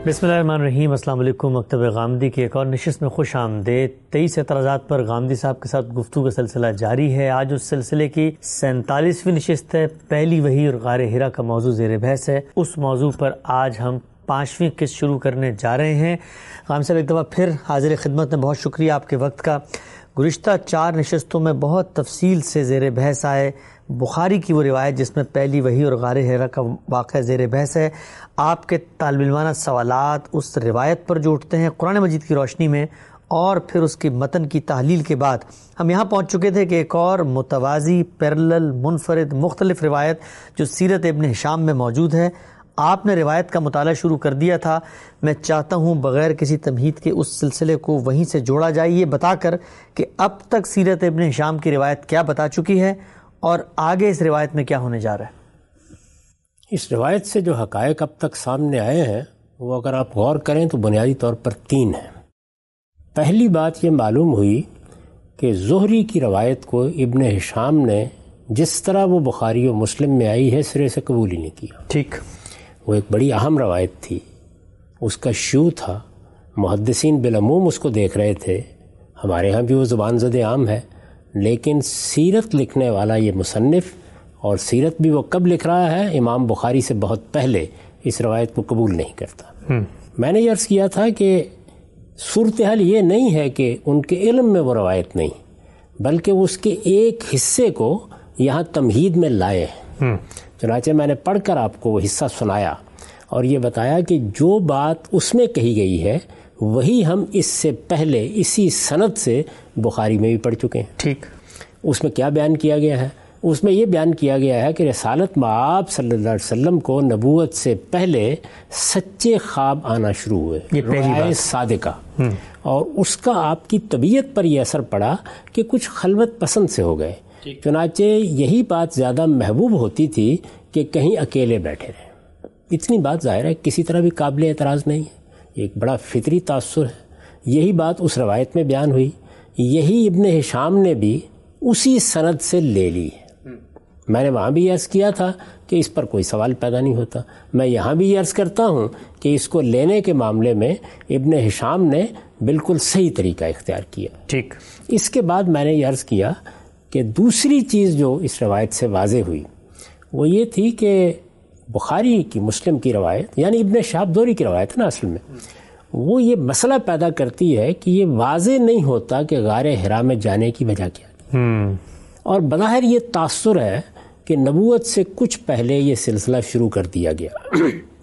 بسم اللہ الرحمن الرحیم. السلام علیکم. مکتب غامدی کی ایک اور نشست میں خوش آمدید. 23 اعتراضات پر غامدی صاحب کے ساتھ گفتگو کا سلسلہ جاری ہے. آج اس سلسلے کی 47ویں نشست ہے. پہلی وحی اور غار حرا کا موضوع زیر بحث ہے. اس موضوع پر آج ہم 5ویں قسط شروع کرنے جا رہے ہیں. غام صاحب ایک دفعہ پھر حاضر خدمت میں. بہت شکریہ آپ کے وقت کا. گزشتہ 4 نشستوں میں بہت تفصیل سے زیر بحث آئے. بخاری کی وہ روایت جس میں پہلی وحی اور غار حرا کا واقعہ زیر بحث ہے. آپ کے طالب علمانہ سوالات اس روایت پر جو اٹھتے ہیں قرآن مجید کی روشنی میں، اور پھر اس کی متن کی تحلیل کے بعد ہم یہاں پہنچ چکے تھے کہ ایک اور متوازی، پیرلل، منفرد، مختلف روایت جو سیرت ابن ہشام میں موجود ہے. آپ نے روایت کا مطالعہ شروع کر دیا تھا. میں چاہتا ہوں بغیر کسی تمہید کے اس سلسلے کو وہیں سے جوڑا جائے، یہ بتا کر کہ اب تک سیرت ابن ہشام کی روایت کیا بتا چکی ہے اور آگے اس روایت میں کیا ہونے جا رہا ہے. اس روایت سے جو حقائق اب تک سامنے آئے ہیں وہ اگر آپ غور کریں تو بنیادی طور پر 3 ہیں. پہلی بات یہ معلوم ہوئی کہ زہری کی روایت کو ابن ہشام نے جس طرح وہ بخاری و مسلم میں آئی ہے سرے سے قبول ہی نہیں کیا. ٹھیک، وہ ایک بڑی اہم روایت تھی، اس کا شیوع تھا، محدثین بالعموم اس کو دیکھ رہے تھے. ہمارے ہاں بھی وہ زبان زد عام ہے، لیکن سیرت لکھنے والا یہ مصنف، اور سیرت بھی وہ کب لکھ رہا ہے، امام بخاری سے بہت پہلے، اس روایت کو قبول نہیں کرتا. میں نے یہ عرض کیا تھا کہ صورتحال یہ نہیں ہے کہ ان کے علم میں وہ روایت نہیں، بلکہ اس کے ایک حصے کو یہاں تمہید میں لائے ہیں. چنانچہ میں نے پڑھ کر آپ کو وہ حصہ سنایا اور یہ بتایا کہ جو بات اس میں کہی گئی ہے وہی ہم اس سے پہلے اسی سند سے بخاری میں بھی پڑھ چکے ہیں. ٹھیک. اس میں کیا بیان کیا گیا ہے؟ اس میں یہ بیان کیا گیا ہے کہ رسالت مآب صلی اللہ علیہ وسلم کو نبوت سے پہلے سچے خواب آنا شروع ہوئے، رؤیا صادقہ، اور اس کا آپ کی طبیعت پر یہ اثر پڑا کہ کچھ خلوت پسند سے ہو گئے. چنانچہ یہی بات زیادہ محبوب ہوتی تھی کہ کہیں اکیلے بیٹھے رہیں. اتنی بات ظاہر ہے کسی طرح بھی قابل اعتراض نہیں ہے، ایک بڑا فطری تاثر ہے. یہی بات اس روایت میں بیان ہوئی، یہی ابن ہشام نے بھی اسی سند سے لے لی ہے. میں نے وہاں بھی عرض کیا تھا کہ اس پر کوئی سوال پیدا نہیں ہوتا. میں یہاں بھی عرض کرتا ہوں کہ اس کو لینے کے معاملے میں ابن ہشام نے بالکل صحیح طریقہ اختیار کیا. ٹھیک. اس کے بعد میں نے یہ عرض کیا کہ دوسری چیز جو اس روایت سے واضح ہوئی وہ یہ تھی کہ بخاری کی مسلم کی روایت، یعنی ابن شہاب زہری کی روایت نا اصل میں، وہ یہ مسئلہ پیدا کرتی ہے کہ یہ واضح نہیں ہوتا کہ غار حرا میں جانے کی وجہ کیا تھی. اور بظاہر یہ تاثر ہے کہ نبوت سے کچھ پہلے یہ سلسلہ شروع کر دیا گیا.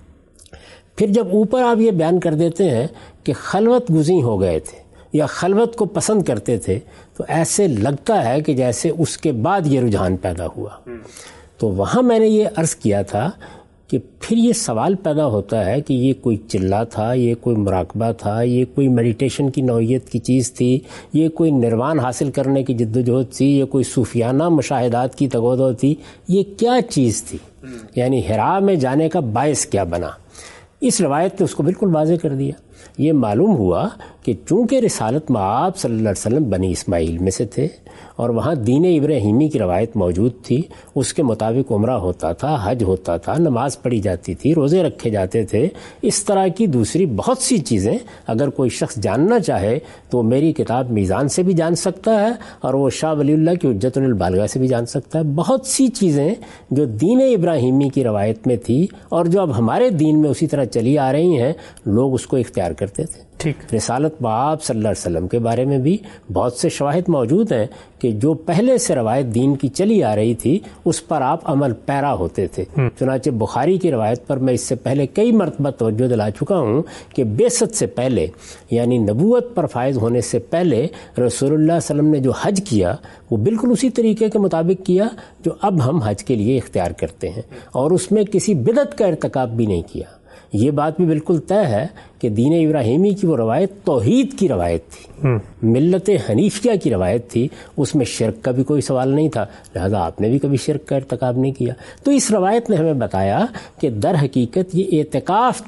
پھر جب اوپر آپ یہ بیان کر دیتے ہیں کہ خلوت گزیں ہو گئے تھے یا خلوت کو پسند کرتے تھے، تو ایسے لگتا ہے کہ جیسے اس کے بعد یہ رجحان پیدا ہوا. تو وہاں میں نے یہ عرض کیا تھا کہ پھر یہ سوال پیدا ہوتا ہے کہ یہ کوئی چلہ تھا، یہ کوئی مراقبہ تھا، یہ کوئی میڈیٹیشن کی نوعیت کی چیز تھی، یہ کوئی نروان حاصل کرنے کی جد و جہد تھی، یہ کوئی صوفیانہ مشاہدات کی تغودو تھی، یہ کیا چیز تھی؟ یعنی حرا میں جانے کا باعث کیا بنا؟ اس روایت نے اس کو بالکل واضح کر دیا. یہ معلوم ہوا کہ چونکہ رسالت مآب صلی اللہ علیہ وسلم بنی اسماعیل میں سے تھے اور وہاں دین ابراہیمی کی روایت موجود تھی، اس کے مطابق عمرہ ہوتا تھا، حج ہوتا تھا، نماز پڑھی جاتی تھی، روزے رکھے جاتے تھے. اس طرح کی دوسری بہت سی چیزیں اگر کوئی شخص جاننا چاہے تو میری کتاب میزان سے بھی جان سکتا ہے اور وہ شاہ ولی اللہ کی حجت البالغہ سے بھی جان سکتا ہے. بہت سی چیزیں جو دین ابراہیمی کی روایت میں تھی اور جو اب ہمارے دین میں اسی طرح چلی آ رہی ہیں، لوگ اس کو اختیار کرتے تھے. ٹھیک. رسالت مآب صلی اللہ علیہ وسلم کے بارے میں بھی بہت سے شواہد موجود ہیں کہ جو پہلے سے روایت دین کی چلی آ رہی تھی اس پر آپ عمل پیرا ہوتے تھے. چنانچہ بخاری کی روایت پر میں اس سے پہلے کئی مرتبہ توجہ دلا چکا ہوں کہ بعثت سے پہلے، یعنی نبوت پر فائز ہونے سے پہلے، رسول اللہ صلی اللہ علیہ وسلم نے جو حج کیا وہ بالکل اسی طریقے کے مطابق کیا جو اب ہم حج کے لیے اختیار کرتے ہیں، اور اس میں کسی بدعت کا ارتکاب بھی نہیں کیا. یہ بات بھی بالکل طے ہے کہ دین ابراہیمی کی وہ روایت توحید کی روایت تھی، ملت حنیفیہ کی روایت تھی، اس میں شرک کا بھی کوئی سوال نہیں تھا، لہذا آپ نے بھی کبھی شرک کا ارتکاب نہیں کیا. تو اس روایت نے ہمیں بتایا کہ در حقیقت یہ اعتکاف تھا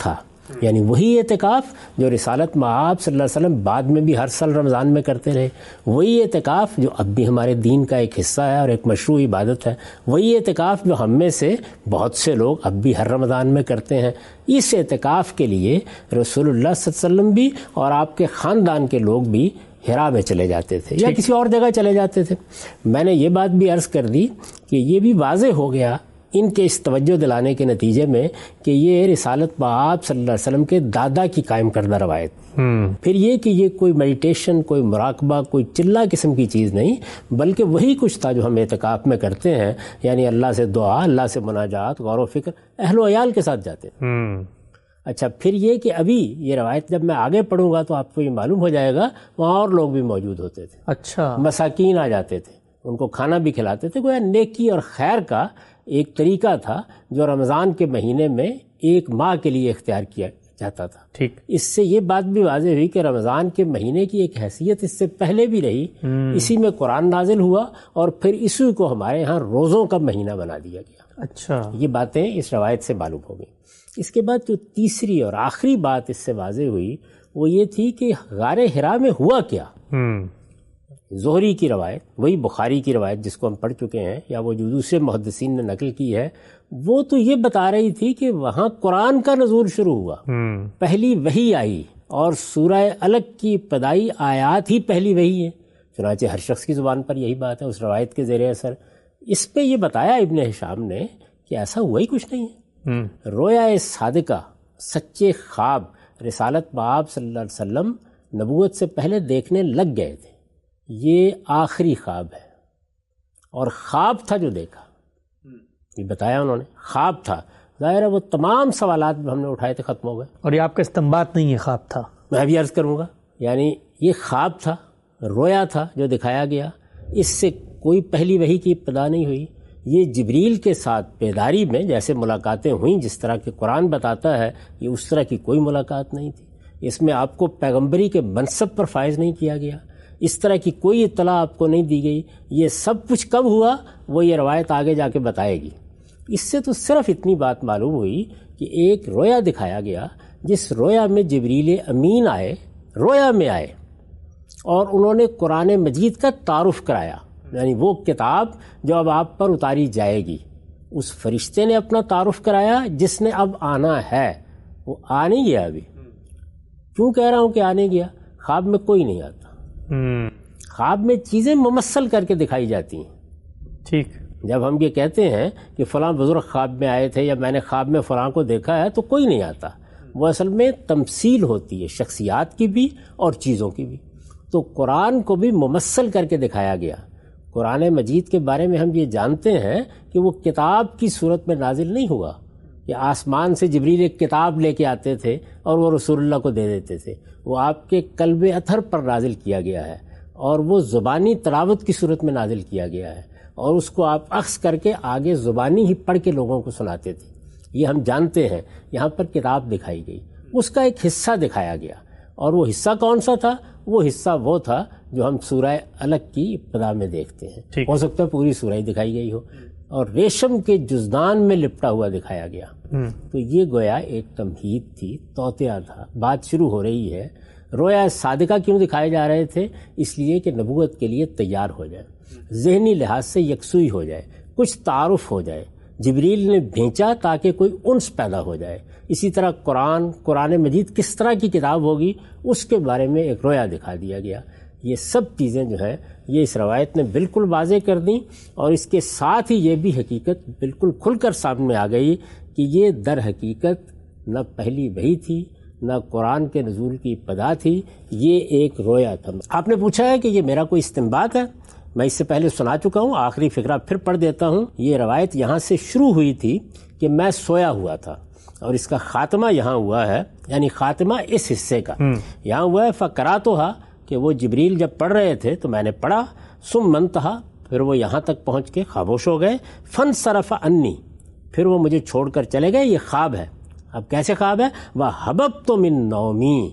یعنی وہی اعتکاف جو رسالت مآب صلی اللہ علیہ وسلم بعد میں بھی ہر سال رمضان میں کرتے رہے، وہی اعتکاف جو اب بھی ہمارے دین کا ایک حصہ ہے اور ایک مشروع عبادت ہے، وہی اعتکاف جو ہم میں سے بہت سے لوگ اب بھی ہر رمضان میں کرتے ہیں۔ اس اعتکاف کے لیے رسول اللہ صلی اللہ علیہ وسلم بھی اور آپ کے خاندان کے لوگ بھی ہرا میں چلے جاتے تھے یا کسی اور جگہ چلے جاتے تھے۔ میں نے یہ بات بھی عرض کر دی کہ یہ بھی واضح ہو گیا ان کے اس توجہ دلانے کے نتیجے میں کہ یہ رسالت مآب صلی اللہ علیہ وسلم کے دادا کی قائم کردہ روایت، پھر یہ کہ یہ کوئی میڈیٹیشن، کوئی مراقبہ، کوئی چلہ قسم کی چیز نہیں، بلکہ وہی کچھ تھا جو ہم اعتکاف میں کرتے ہیں، یعنی اللہ سے دعا، اللہ سے مناجات، غور و فکر، اہل و عیال کے ساتھ جاتے ہیں۔ اچھا، پھر یہ کہ ابھی یہ روایت جب میں آگے پڑھوں گا تو آپ کو یہ معلوم ہو جائے گا وہاں اور لوگ بھی موجود ہوتے تھے، اچھا، مساکین آ جاتے تھے، ان کو کھانا بھی کھلاتے تھے۔ گویا نیکی اور خیر کا ایک طریقہ تھا جو رمضان کے مہینے میں ایک ماہ کے لیے اختیار کیا جاتا تھا۔ ٹھیک، اس سے یہ بات بھی واضح ہوئی کہ رمضان کے مہینے کی ایک حیثیت اس سے پہلے بھی رہی، اسی میں قرآن نازل ہوا اور پھر اسی کو ہمارے ہاں روزوں کا مہینہ بنا دیا گیا۔ اچھا، یہ باتیں اس روایت سے معلوم ہو گئی۔ اس کے بعد جو تیسری اور آخری بات اس سے واضح ہوئی وہ یہ تھی کہ غار حرا میں ہوا کیا۔ زہری کی روایت، وہی بخاری کی روایت جس کو ہم پڑھ چکے ہیں یا وہ جو دوسرے محدثین نے نقل کی ہے، وہ تو یہ بتا رہی تھی کہ وہاں قرآن کا نزول شروع ہوا، پہلی وحی آئی، اور سورہ الگ کی ابتدائی آیات ہی پہلی وحی ہے۔ چنانچہ ہر شخص کی زبان پر یہی بات ہے اس روایت کے زیر اثر۔ اس پہ یہ بتایا ابن ہشام نے کہ ایسا ہوا ہی کچھ نہیں ہے۔ رویا صادقہ، سچے خواب رسالت مآب صلی اللہ علیہ وسلم نبوت سے پہلے دیکھنے لگ گئے تھے، یہ آخری خواب ہے، اور خواب تھا جو دیکھا، یہ بتایا انہوں نے، خواب تھا۔ ظاہر ہے وہ تمام سوالات جو ہم نے اٹھائے تھے ختم ہو گئے، اور یہ آپ کا استنباط نہیں ہے، خواب تھا، میں بھی عرض کروں گا۔ یعنی یہ خواب تھا، رویا تھا جو دکھایا گیا، اس سے کوئی پہلی وحی کی ابتدا نہیں ہوئی۔ یہ جبریل کے ساتھ بیداری میں جیسے ملاقاتیں ہوئیں، جس طرح کہ قرآن بتاتا ہے، یہ اس طرح کی کوئی ملاقات نہیں تھی۔ اس میں آپ کو پیغمبری کے منصب پر فائز نہیں کیا گیا، اس طرح کی کوئی اطلاع آپ کو نہیں دی گئی۔ یہ سب کچھ کب ہوا وہ یہ روایت آگے جا کے بتائے گی۔ اس سے تو صرف اتنی بات معلوم ہوئی کہ ایک رویا دکھایا گیا، جس رویا میں جبریل امین آئے، رویا میں آئے، اور انہوں نے قرآن مجید کا تعارف کرایا، یعنی وہ کتاب جو اب آپ پر اتاری جائے گی۔ اس فرشتے نے اپنا تعارف کرایا جس نے اب آنا ہے، وہ آ نہیں گیا ابھی۔ کیوں کہہ رہا ہوں کہ آنے گیا؟ خواب میں کوئی نہیں آتا، خواب میں چیزیں ممثل کر کے دکھائی جاتی ہیں۔ ٹھیک، جب ہم یہ کہتے ہیں کہ فلاں بزرگ خواب میں آئے تھے یا میں نے خواب میں فلاں کو دیکھا ہے، تو کوئی نہیں آتا، وہ اصل میں تمثیل ہوتی ہے شخصیات کی بھی اور چیزوں کی بھی۔ تو قرآن کو بھی ممثل کر کے دکھایا گیا۔ قرآن مجید کے بارے میں ہم یہ جانتے ہیں کہ وہ کتاب کی صورت میں نازل نہیں ہوا، کہ آسمان سے جبریل ایک کتاب لے کے آتے تھے اور وہ رسول اللہ کو دے دیتے تھے۔ وہ آپ کے قلب اطہر پر نازل کیا گیا ہے، اور وہ زبانی تلاوت کی صورت میں نازل کیا گیا ہے، اور اس کو آپ اخذ کر کے آگے زبانی ہی پڑھ کے لوگوں کو سناتے تھے۔ یہ ہم جانتے ہیں۔ یہاں پر کتاب دکھائی گئی، اس کا ایک حصہ دکھایا گیا، اور وہ حصہ کون سا تھا؟ وہ حصہ وہ تھا جو ہم سورہ الگ کی ابتدا میں دیکھتے ہیں۔ ہو سکتا ہے پوری سورہ ہی دکھائی گئی ہو، اور ریشم کے جزدان میں لپٹا ہوا دکھایا گیا۔ تو یہ گویا ایک تمہید تھی، توطیہ تھا، بات شروع ہو رہی ہے۔ رویا صادقہ کیوں دکھائے جا رہے تھے؟ اس لیے کہ نبوت کے لیے تیار ہو جائے، ذہنی لحاظ سے یکسوئی ہو جائے، کچھ تعارف ہو جائے۔ جبریل نے بھیجا تاکہ کوئی انس پیدا ہو جائے۔ اسی طرح قرآن مجید کس طرح کی کتاب ہوگی اس کے بارے میں ایک رویا دکھا دیا گیا۔ یہ سب چیزیں جو ہے یہ اس روایت نے بالکل واضح کر دیں، اور اس کے ساتھ ہی یہ بھی حقیقت بالکل کھل کر سامنے آ گئی کہ یہ در حقیقت نہ پہلی وحی تھی، نہ قرآن کے نزول کی ابتدا تھی، یہ ایک رویا تھا۔ آپ نے پوچھا ہے کہ یہ میرا کوئی استنباط ہے، میں اس سے پہلے سنا چکا ہوں، آخری فقرہ پھر پڑھ دیتا ہوں۔ یہ روایت یہاں سے شروع ہوئی تھی کہ میں سویا ہوا تھا، اور اس کا خاتمہ یہاں ہوا ہے، یعنی خاتمہ اس حصے کا یہاں ہوا ہے۔ فقراتھا، کہ وہ جبریل جب پڑھ رہے تھے تو میں نے پڑھا، ثم منتہا، پھر وہ یہاں تک پہنچ کے خاموش ہو گئے، فانصرف عنی، پھر وہ مجھے چھوڑ کر چلے گئے۔ یہ خواب ہے۔ اب کیسے خواب ہے؟ وَحَبَبْتُ مِن نَوْمِی،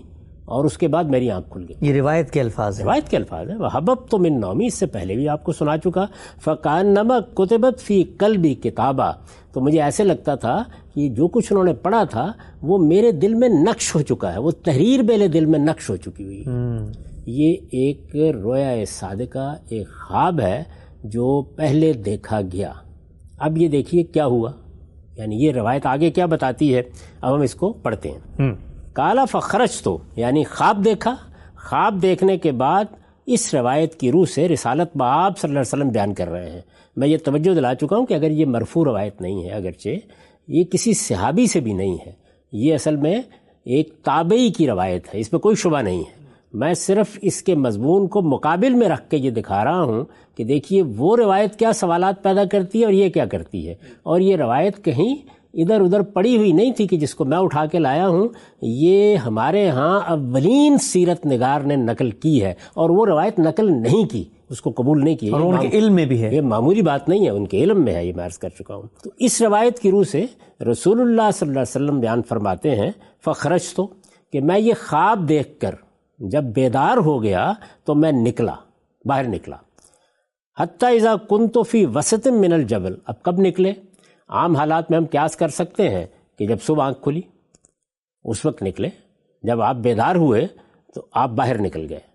اور اس کے بعد میری آنکھ کھل گئی. یہ روایت کے الفاظ ہیں. روایت کے الفاظ ہیں. وَحَبَبْتُ مِن نَوْمِی، اس سے پہلے بھی آپ کو سنا چکا. فَكَأَنَّمَا كُتِبَتْ فِي قَلْبِی کتابا، تو مجھے ایسے لگتا تھا کہ جو کچھ انہوں نے پڑھا تھا وہ میرے دل میں نقش ہو چکا ہے، وہ تحریر میرے دل میں نقش ہو چکی ہوئی ہے. یہ ایک رویا صادقہ، ایک خواب ہے جو پہلے دیکھا گیا. اب یہ دیکھیے کیا ہوا، یعنی یہ روایت آگے کیا بتاتی ہے. اب ہم اس کو پڑھتے ہیں. کالا فخرجت، یعنی خواب دیکھا. خواب دیکھنے کے بعد اس روایت کی روح سے رسالت بآب صلی اللہ علیہ وسلم بیان کر رہے ہیں. میں یہ توجہ دلا چکا ہوں کہ اگر یہ مرفوع روایت نہیں ہے، اگرچہ یہ کسی صحابی سے بھی نہیں ہے، یہ اصل میں ایک تابعی کی روایت ہے، اس میں کوئی شبہ نہیں ہے. میں صرف اس کے مضمون کو مقابل میں رکھ کے یہ دکھا رہا ہوں کہ دیکھیے وہ روایت کیا سوالات پیدا کرتی ہے اور یہ کیا کرتی ہے. اور یہ روایت کہیں ادھر ادھر پڑی ہوئی نہیں تھی کہ جس کو میں اٹھا کے لایا ہوں. یہ ہمارے ہاں اولین سیرت نگار نے نقل کی ہے، اور وہ روایت نقل نہیں کی، اس کو قبول نہیں کیا. اور ان کے علم میں بھی ہے، یہ معمولی بات نہیں ہے، ان کے علم میں ہے، یہ میں عرض کر چکا ہوں. تو اس روایت کی روح سے رسول اللہ صلی اللہ علیہ وسلم بیان فرماتے ہیں فخرجت، کہ میں یہ خواب دیکھ کر جب بیدار ہو گیا تو میں نکلا، باہر نکلا. حتی اذا کنت فی وسط من الجبل، اب کب نکلے؟ عام حالات میں ہم قیاس کر سکتے ہیں کہ جب صبح آنکھ کھلی اس وقت نکلے. جب آپ بیدار ہوئے تو آپ باہر نکل گئے.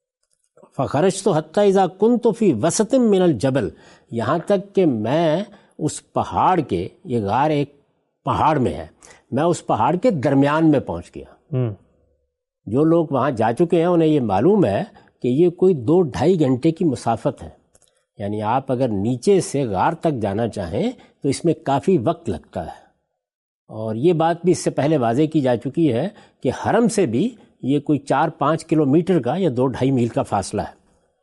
فخرجت حتی اذا کنت فی وسط من الجبل، یہاں تک کہ میں اس پہاڑ کے، یہ غار ایک پہاڑ میں ہے، میں اس پہاڑ کے درمیان میں پہنچ گیا. جو لوگ وہاں جا چکے ہیں انہیں یہ معلوم ہے کہ یہ کوئی 2-2.5 گھنٹے کی مسافت ہے. یعنی آپ اگر نیچے سے غار تک جانا چاہیں تو اس میں کافی وقت لگتا ہے. اور یہ بات بھی اس سے پہلے واضح کی جا چکی ہے کہ حرم سے بھی یہ کوئی 4-5 کلومیٹر کا یا 2-2.5 میل کا فاصلہ ہے.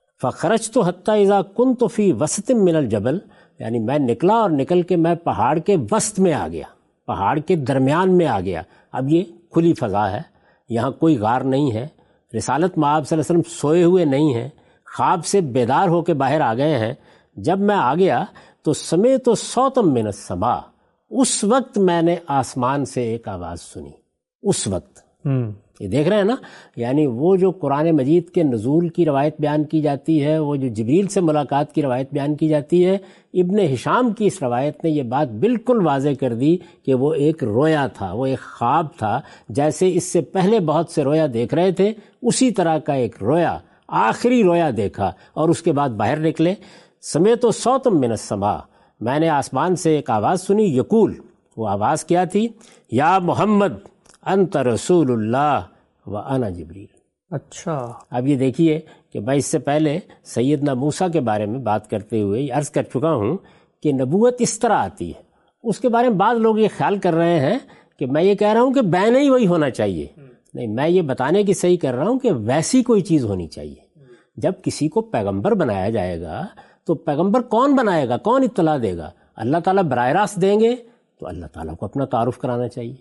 فخرجت حتی اذا کنت فی وسط من الجبل، یعنی میں نکلا اور نکل کے میں پہاڑ کے وسط میں آ گیا، پہاڑ کے درمیان میں آ گیا. اب یہ کھلی فضا ہے، یہاں کوئی غار نہیں ہے، رسالت مآب صلی اللہ علیہ وسلم سوئے ہوئے نہیں ہیں، خواب سے بیدار ہو کے باہر آ گئے ہیں. جب میں آ گیا تو سمیت صوتا من السماء، اس وقت میں نے آسمان سے ایک آواز سنی. اس وقت یہ دیکھ رہے ہیں نا، یعنی وہ جو قرآن مجید کے نزول کی روایت بیان کی جاتی ہے، وہ جو جبریل سے ملاقات کی روایت بیان کی جاتی ہے، ابن ہشام کی اس روایت نے یہ بات بالکل واضح کر دی کہ وہ ایک رویا تھا، وہ ایک خواب تھا. جیسے اس سے پہلے بہت سے رویا دیکھ رہے تھے، اسی طرح کا ایک رویا، آخری رویا دیکھا اور اس کے بعد باہر نکلے. سمیت صوتا من السماء، میں نے آسمان سے ایک آواز سنی. یقول، وہ آواز کیا تھی؟ یا محمد انت رسول اللہ وانا جبریل. اچھا، اب یہ دیکھیے کہ میں اس سے پہلے سیدنا موسیٰ کے بارے میں بات کرتے ہوئے عرض کر چکا ہوں کہ نبوت اس طرح آتی ہے. اس کے بارے میں بعض لوگ یہ خیال کر رہے ہیں کہ میں یہ کہہ رہا ہوں کہ بین ہی وہی ہونا چاہیے. نہیں، میں یہ بتانے کی صحیح کر رہا ہوں کہ ویسی کوئی چیز ہونی چاہیے. جب کسی کو پیغمبر بنایا جائے گا تو پیغمبر کون بنائے گا، کون اطلاع دے گا؟ اللہ تعالیٰ براہ راست دیں گے تو اللہ تعالیٰ کو اپنا تعارف کرانا چاہیے.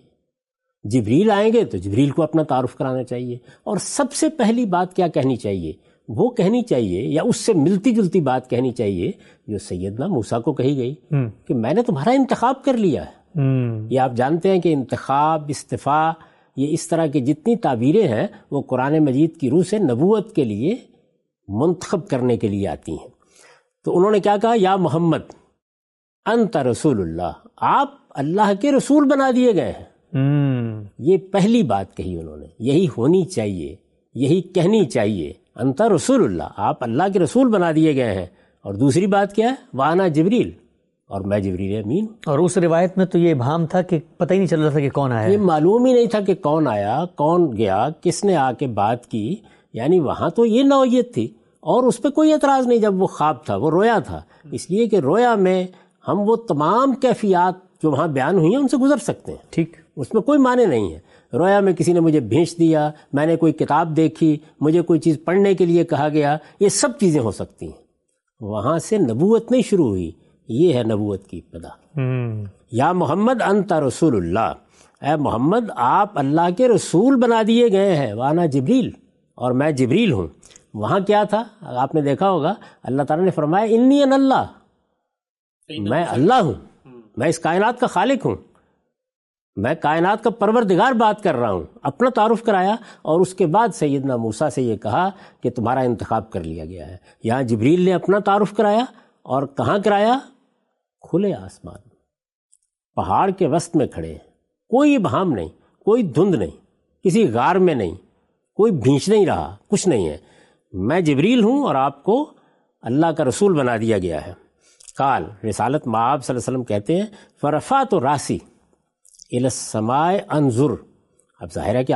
جبریل آئیں گے تو جبریل کو اپنا تعارف کرانا چاہیے. اور سب سے پہلی بات کیا کہنی چاہیے؟ وہ کہنی چاہیے یا اس سے ملتی جلتی بات کہنی چاہیے جو سیدنا موسیٰ کو کہی گئی کہ میں نے تمہارا انتخاب کر لیا ہے. یہ آپ جانتے ہیں کہ انتخاب، استفاء، یہ اس طرح کی جتنی تعبیریں ہیں وہ قرآن مجید کی روح سے نبوت کے لیے منتخب کرنے کے لیے آتی ہیں. تو انہوں نے کیا کہا؟ یا محمد انت رسول اللہ، آپ اللہ کے رسول بنا دیے گئے ہیں. یہ پہلی بات کہی انہوں نے، یہی ہونی چاہیے، یہی کہنی چاہیے. انت رسول اللہ، آپ اللہ کے رسول بنا دیے گئے ہیں. اور دوسری بات کیا ہے؟ وانا جبریل، اور میں جبریل امین. اور اس روایت میں تو یہ ابہام تھا کہ پتہ ہی نہیں چل رہا تھا کہ کون آیا، یہ معلوم ہی نہیں تھا کہ کون آیا، کون گیا، کس نے آ کے بات کی. یعنی وہاں تو یہ نوعیت تھی اور اس پہ کوئی اعتراض نہیں جب وہ خواب تھا، وہ رویا تھا. اس لیے کہ رویا میں ہم وہ تمام کیفیات جو وہاں بیان ہوئی ہیں ان سے گزر سکتے ہیں. ٹھیک، اس میں کوئی معنی نہیں ہے. رویا میں کسی نے مجھے بھیج دیا، میں نے کوئی کتاب دیکھی، مجھے کوئی چیز پڑھنے کے لیے کہا گیا، یہ سب چیزیں ہو سکتی ہیں. وہاں سے نبوت نہیں شروع ہوئی، یہ ہے نبوت کی ابتدا. یا محمد انت رسول اللہ، اے محمد آپ اللہ کے رسول بنا دیے گئے ہیں. وانا جبریل، اور میں جبریل ہوں. وہاں کیا تھا؟ آپ نے دیکھا ہوگا اللہ تعالیٰ نے فرمایا انی ان اللہ، میں اللہ ہوں، میں اس کائنات کا خالق ہوں. میں کائنات کا پروردگار بات کر رہا ہوں، اپنا تعارف کرایا، اور اس کے بعد سیدنا موسیٰ سے یہ کہا کہ تمہارا انتخاب کر لیا گیا ہے۔ یہاں جبریل نے اپنا تعارف کرایا، اور کہاں کرایا؟ کھلے آسمان، پہاڑ کے وسط میں کھڑے ہیں، کوئی ابہام نہیں، کوئی دھند نہیں، کسی غار میں نہیں، کوئی بھینچ نہیں رہا، کچھ نہیں ہے، میں جبریل ہوں اور آپ کو اللہ کا رسول بنا دیا گیا ہے۔ قال، رسالت مآب صلی اللہ علیہ وسلم کہتے ہیں، فرفعت راسی الی السماء انظر، اب ظاہر ہے کہ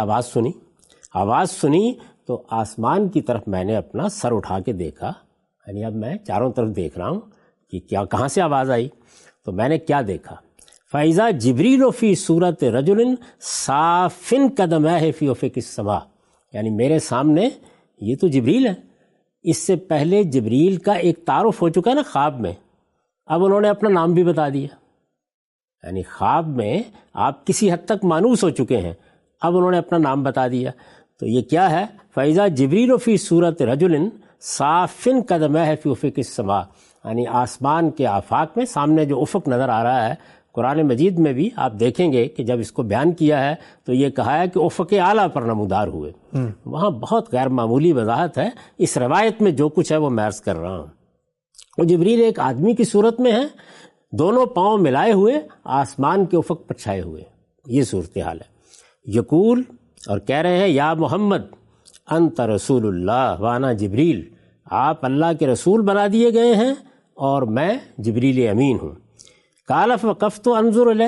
آواز سنی تو آسمان کی طرف میں نے اپنا سر اٹھا کے دیکھا، یعنی اب میں چاروں طرف دیکھ رہا ہوں کہ کیا، کہاں سے آواز آئی؟ تو میں نے کیا دیکھا؟ فَإِذَا جِبْرِيلُ فِي صُورَةِ رَجُلٍ صَافٍ قَدَمَيْهِ فِي أُفُقِ السَّمَاءِ، یعنی میرے سامنے یہ تو جبریل ہے، اس سے پہلے جبریل کا ایک تعارف ہو چکا ہے نا خواب میں، اب انہوں نے اپنا نام بھی بتا دیا، یعنی خواب میں آپ کسی حد تک مانوس ہو چکے ہیں، اب انہوں نے اپنا نام بتا دیا۔ تو یہ کیا ہے؟ فَإِذَا جِبْرِيلُ فِي صُورَةِ رَجُلٍ صَافٍ قَدَمَيْهِ فِي أُفُقِ السَّمَاءِ، یعنی آسمان کے آفاق میں سامنے جو افق نظر آ رہا ہے، قرآن مجید میں بھی آپ دیکھیں گے کہ جب اس کو بیان کیا ہے تو یہ کہا ہے کہ افق اعلیٰ پر نمودار ہوئے، وہاں بہت غیر معمولی وضاحت ہے، اس روایت میں جو کچھ ہے وہ میں عرض کر رہا ہوں۔ وہ جبریل ایک آدمی کی صورت میں ہے، دونوں پاؤں ملائے ہوئے آسمان کے افق پر چھائے ہوئے، یہ صورتحال ہے۔ یقول، اور کہہ رہے ہیں، یا محمد انت رسول اللہ وانا جبریل، آپ اللہ کے رسول بنا دیے گئے ہیں اور میں جبریل امین ہوں۔ قال فوقفت انظر الیہ،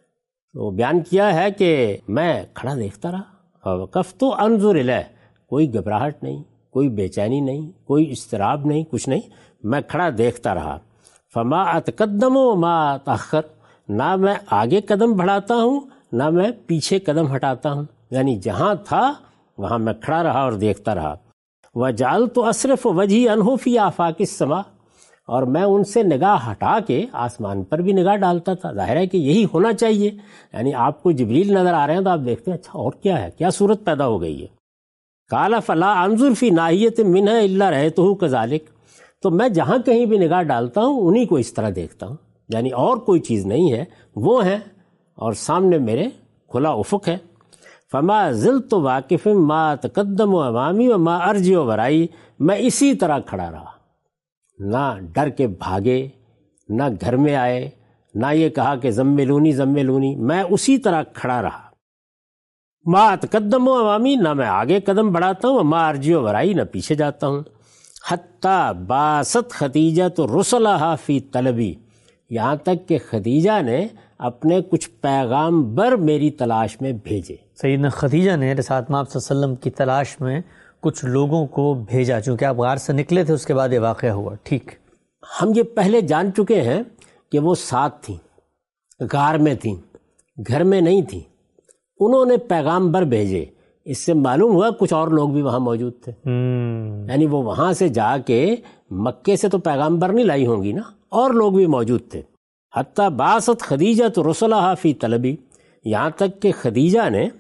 تو بیان کیا ہے کہ میں کھڑا دیکھتا رہا، وقفت انظر الیہ، کوئی گھبراہٹ نہیں، کوئی بے چینی نہیں، کوئی اضطراب نہیں، کچھ نہیں، میں کھڑا دیکھتا رہا۔ فما اتقدم وما اتاخر، نہ میں آگے قدم بڑھاتا ہوں نہ میں پیچھے قدم ہٹاتا ہوں، یعنی جہاں تھا وہاں میں کھڑا رہا اور دیکھتا رہا۔ وجعلت اصرف وجہی عنہ فی آفاق السماء، اور میں ان سے نگاہ ہٹا کے آسمان پر بھی نگاہ ڈالتا تھا، ظاہر ہے کہ یہی ہونا چاہیے، یعنی آپ کو جبریل نظر آ رہے ہیں تو آپ دیکھتے ہیں اچھا اور کیا ہے، کیا صورت پیدا ہو گئی ہے۔ قال فلا انظر فی ناحیۃ منہ الا رأیتہ کذالک، تو میں جہاں کہیں بھی نگاہ ڈالتا ہوں انہی کو اس طرح دیکھتا ہوں، یعنی اور کوئی چیز نہیں ہے، وہ ہے، اور سامنے میرے کھلا افق ہے۔ فما زلت واقف ما تقدم امامی وما ارجع ورائی، میں اسی طرح کھڑا رہا، نہ ڈر کے بھاگے، نہ گھر میں آئے، نہ یہ کہا کہ زملونی زملونی، میں اسی طرح کھڑا رہا۔ ما تقدم و امامی، نہ میں آگے قدم بڑھاتا ہوں، ما ارجع ورائی، نہ پیچھے جاتا ہوں۔ حتی باست خدیجہ تو رسلہا فی طلبی، یہاں تک کہ خدیجہ نے اپنے کچھ پیغام بر میری تلاش میں بھیجے۔ سیدنا خدیجہ نے رسالت مآب صلی اللہ علیہ وسلم کی تلاش میں کچھ لوگوں کو بھیجا، چونکہ آپ غار سے نکلے تھے اس کے بعد یہ واقعہ ہوا، ٹھیک؟ ہم یہ پہلے جان چکے ہیں کہ وہ ساتھ تھیں، غار میں تھیں، گھر میں نہیں تھیں، انہوں نے پیغام بر بھیجے، اس سے معلوم ہوا کچھ اور لوگ بھی وہاں موجود تھے، یعنی وہ وہاں سے جا کے مکے سے تو پیغام بر نہیں لائی ہوں گی نا، اور لوگ بھی موجود تھے۔ حتی باست خدیجہ تو رسلہا فی طلبی، یہاں تک کہ خدیجہ نے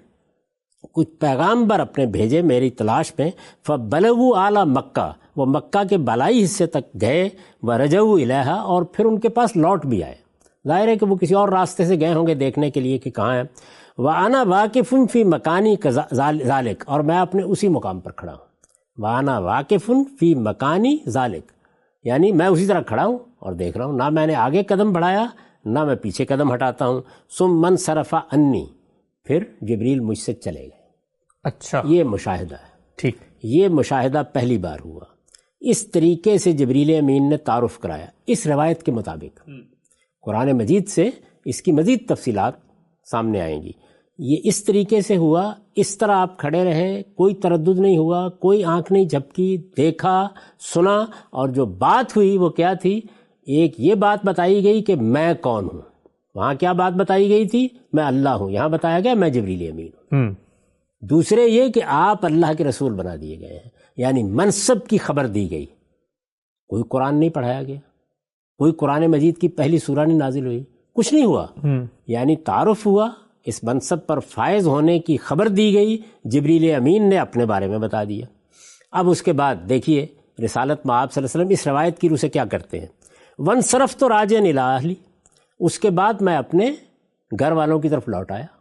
کچھ پیغامبر اپنے بھیجے میری تلاش میں۔ فبلغوا اعلی مکہ، وہ مکہ کے بالائی حصے تک گئے، ورجعوا الیہا، اور پھر ان کے پاس لوٹ بھی آئے، ظاہر ہے کہ وہ کسی اور راستے سے گئے ہوں گے دیکھنے کے لیے کہ کہاں ہے۔ وانا واقف فی مکانی ذالک، اور میں اپنے اسی مقام پر کھڑا ہوں۔ وانا واقف فی مکانی ذالک، یعنی میں اسی طرح کھڑا ہوں اور دیکھ رہا ہوں، نہ میں نے آگے قدم بڑھایا نہ میں پیچھے قدم ہٹاتا ہوں۔ ثم انصرف عنی، پھر جبریل مجھ سے چلے گئے۔ اچھا، یہ مشاہدہ ہے، ٹھیک، یہ مشاہدہ پہلی بار ہوا، اس طریقے سے جبریل امین نے تعارف کرایا۔ اس روایت کے مطابق قرآن مجید سے اس کی مزید تفصیلات سامنے آئیں گی۔ یہ اس طریقے سے ہوا، اس طرح آپ کھڑے رہے، کوئی تردد نہیں ہوا، کوئی آنکھ نہیں جھپکی، دیکھا، سنا، اور جو بات ہوئی وہ کیا تھی؟ ایک یہ بات بتائی گئی کہ میں کون ہوں، وہاں کیا بات بتائی گئی تھی؟ میں اللہ ہوں، یہاں بتایا گیا میں جبریل امین ہوں۔ دوسرے یہ کہ آپ اللہ کے رسول بنا دیے گئے ہیں، یعنی منصب کی خبر دی گئی۔ کوئی قرآن نہیں پڑھایا گیا، کوئی قرآن مجید کی پہلی سورہ نہیں نازل ہوئی، کچھ نہیں ہوا، یعنی تعارف ہوا، اس منصب پر فائز ہونے کی خبر دی گئی، جبریل امین نے اپنے بارے میں بتا دیا۔ اب اس کے بعد دیکھیے رسالت مآب صلی اللہ علیہ وسلم اس روایت کی روح سے کیا کرتے ہیں۔ وانصرفت راجعا الی اہلی، اس کے بعد میں اپنے گھر والوں کی طرف لوٹ آیا،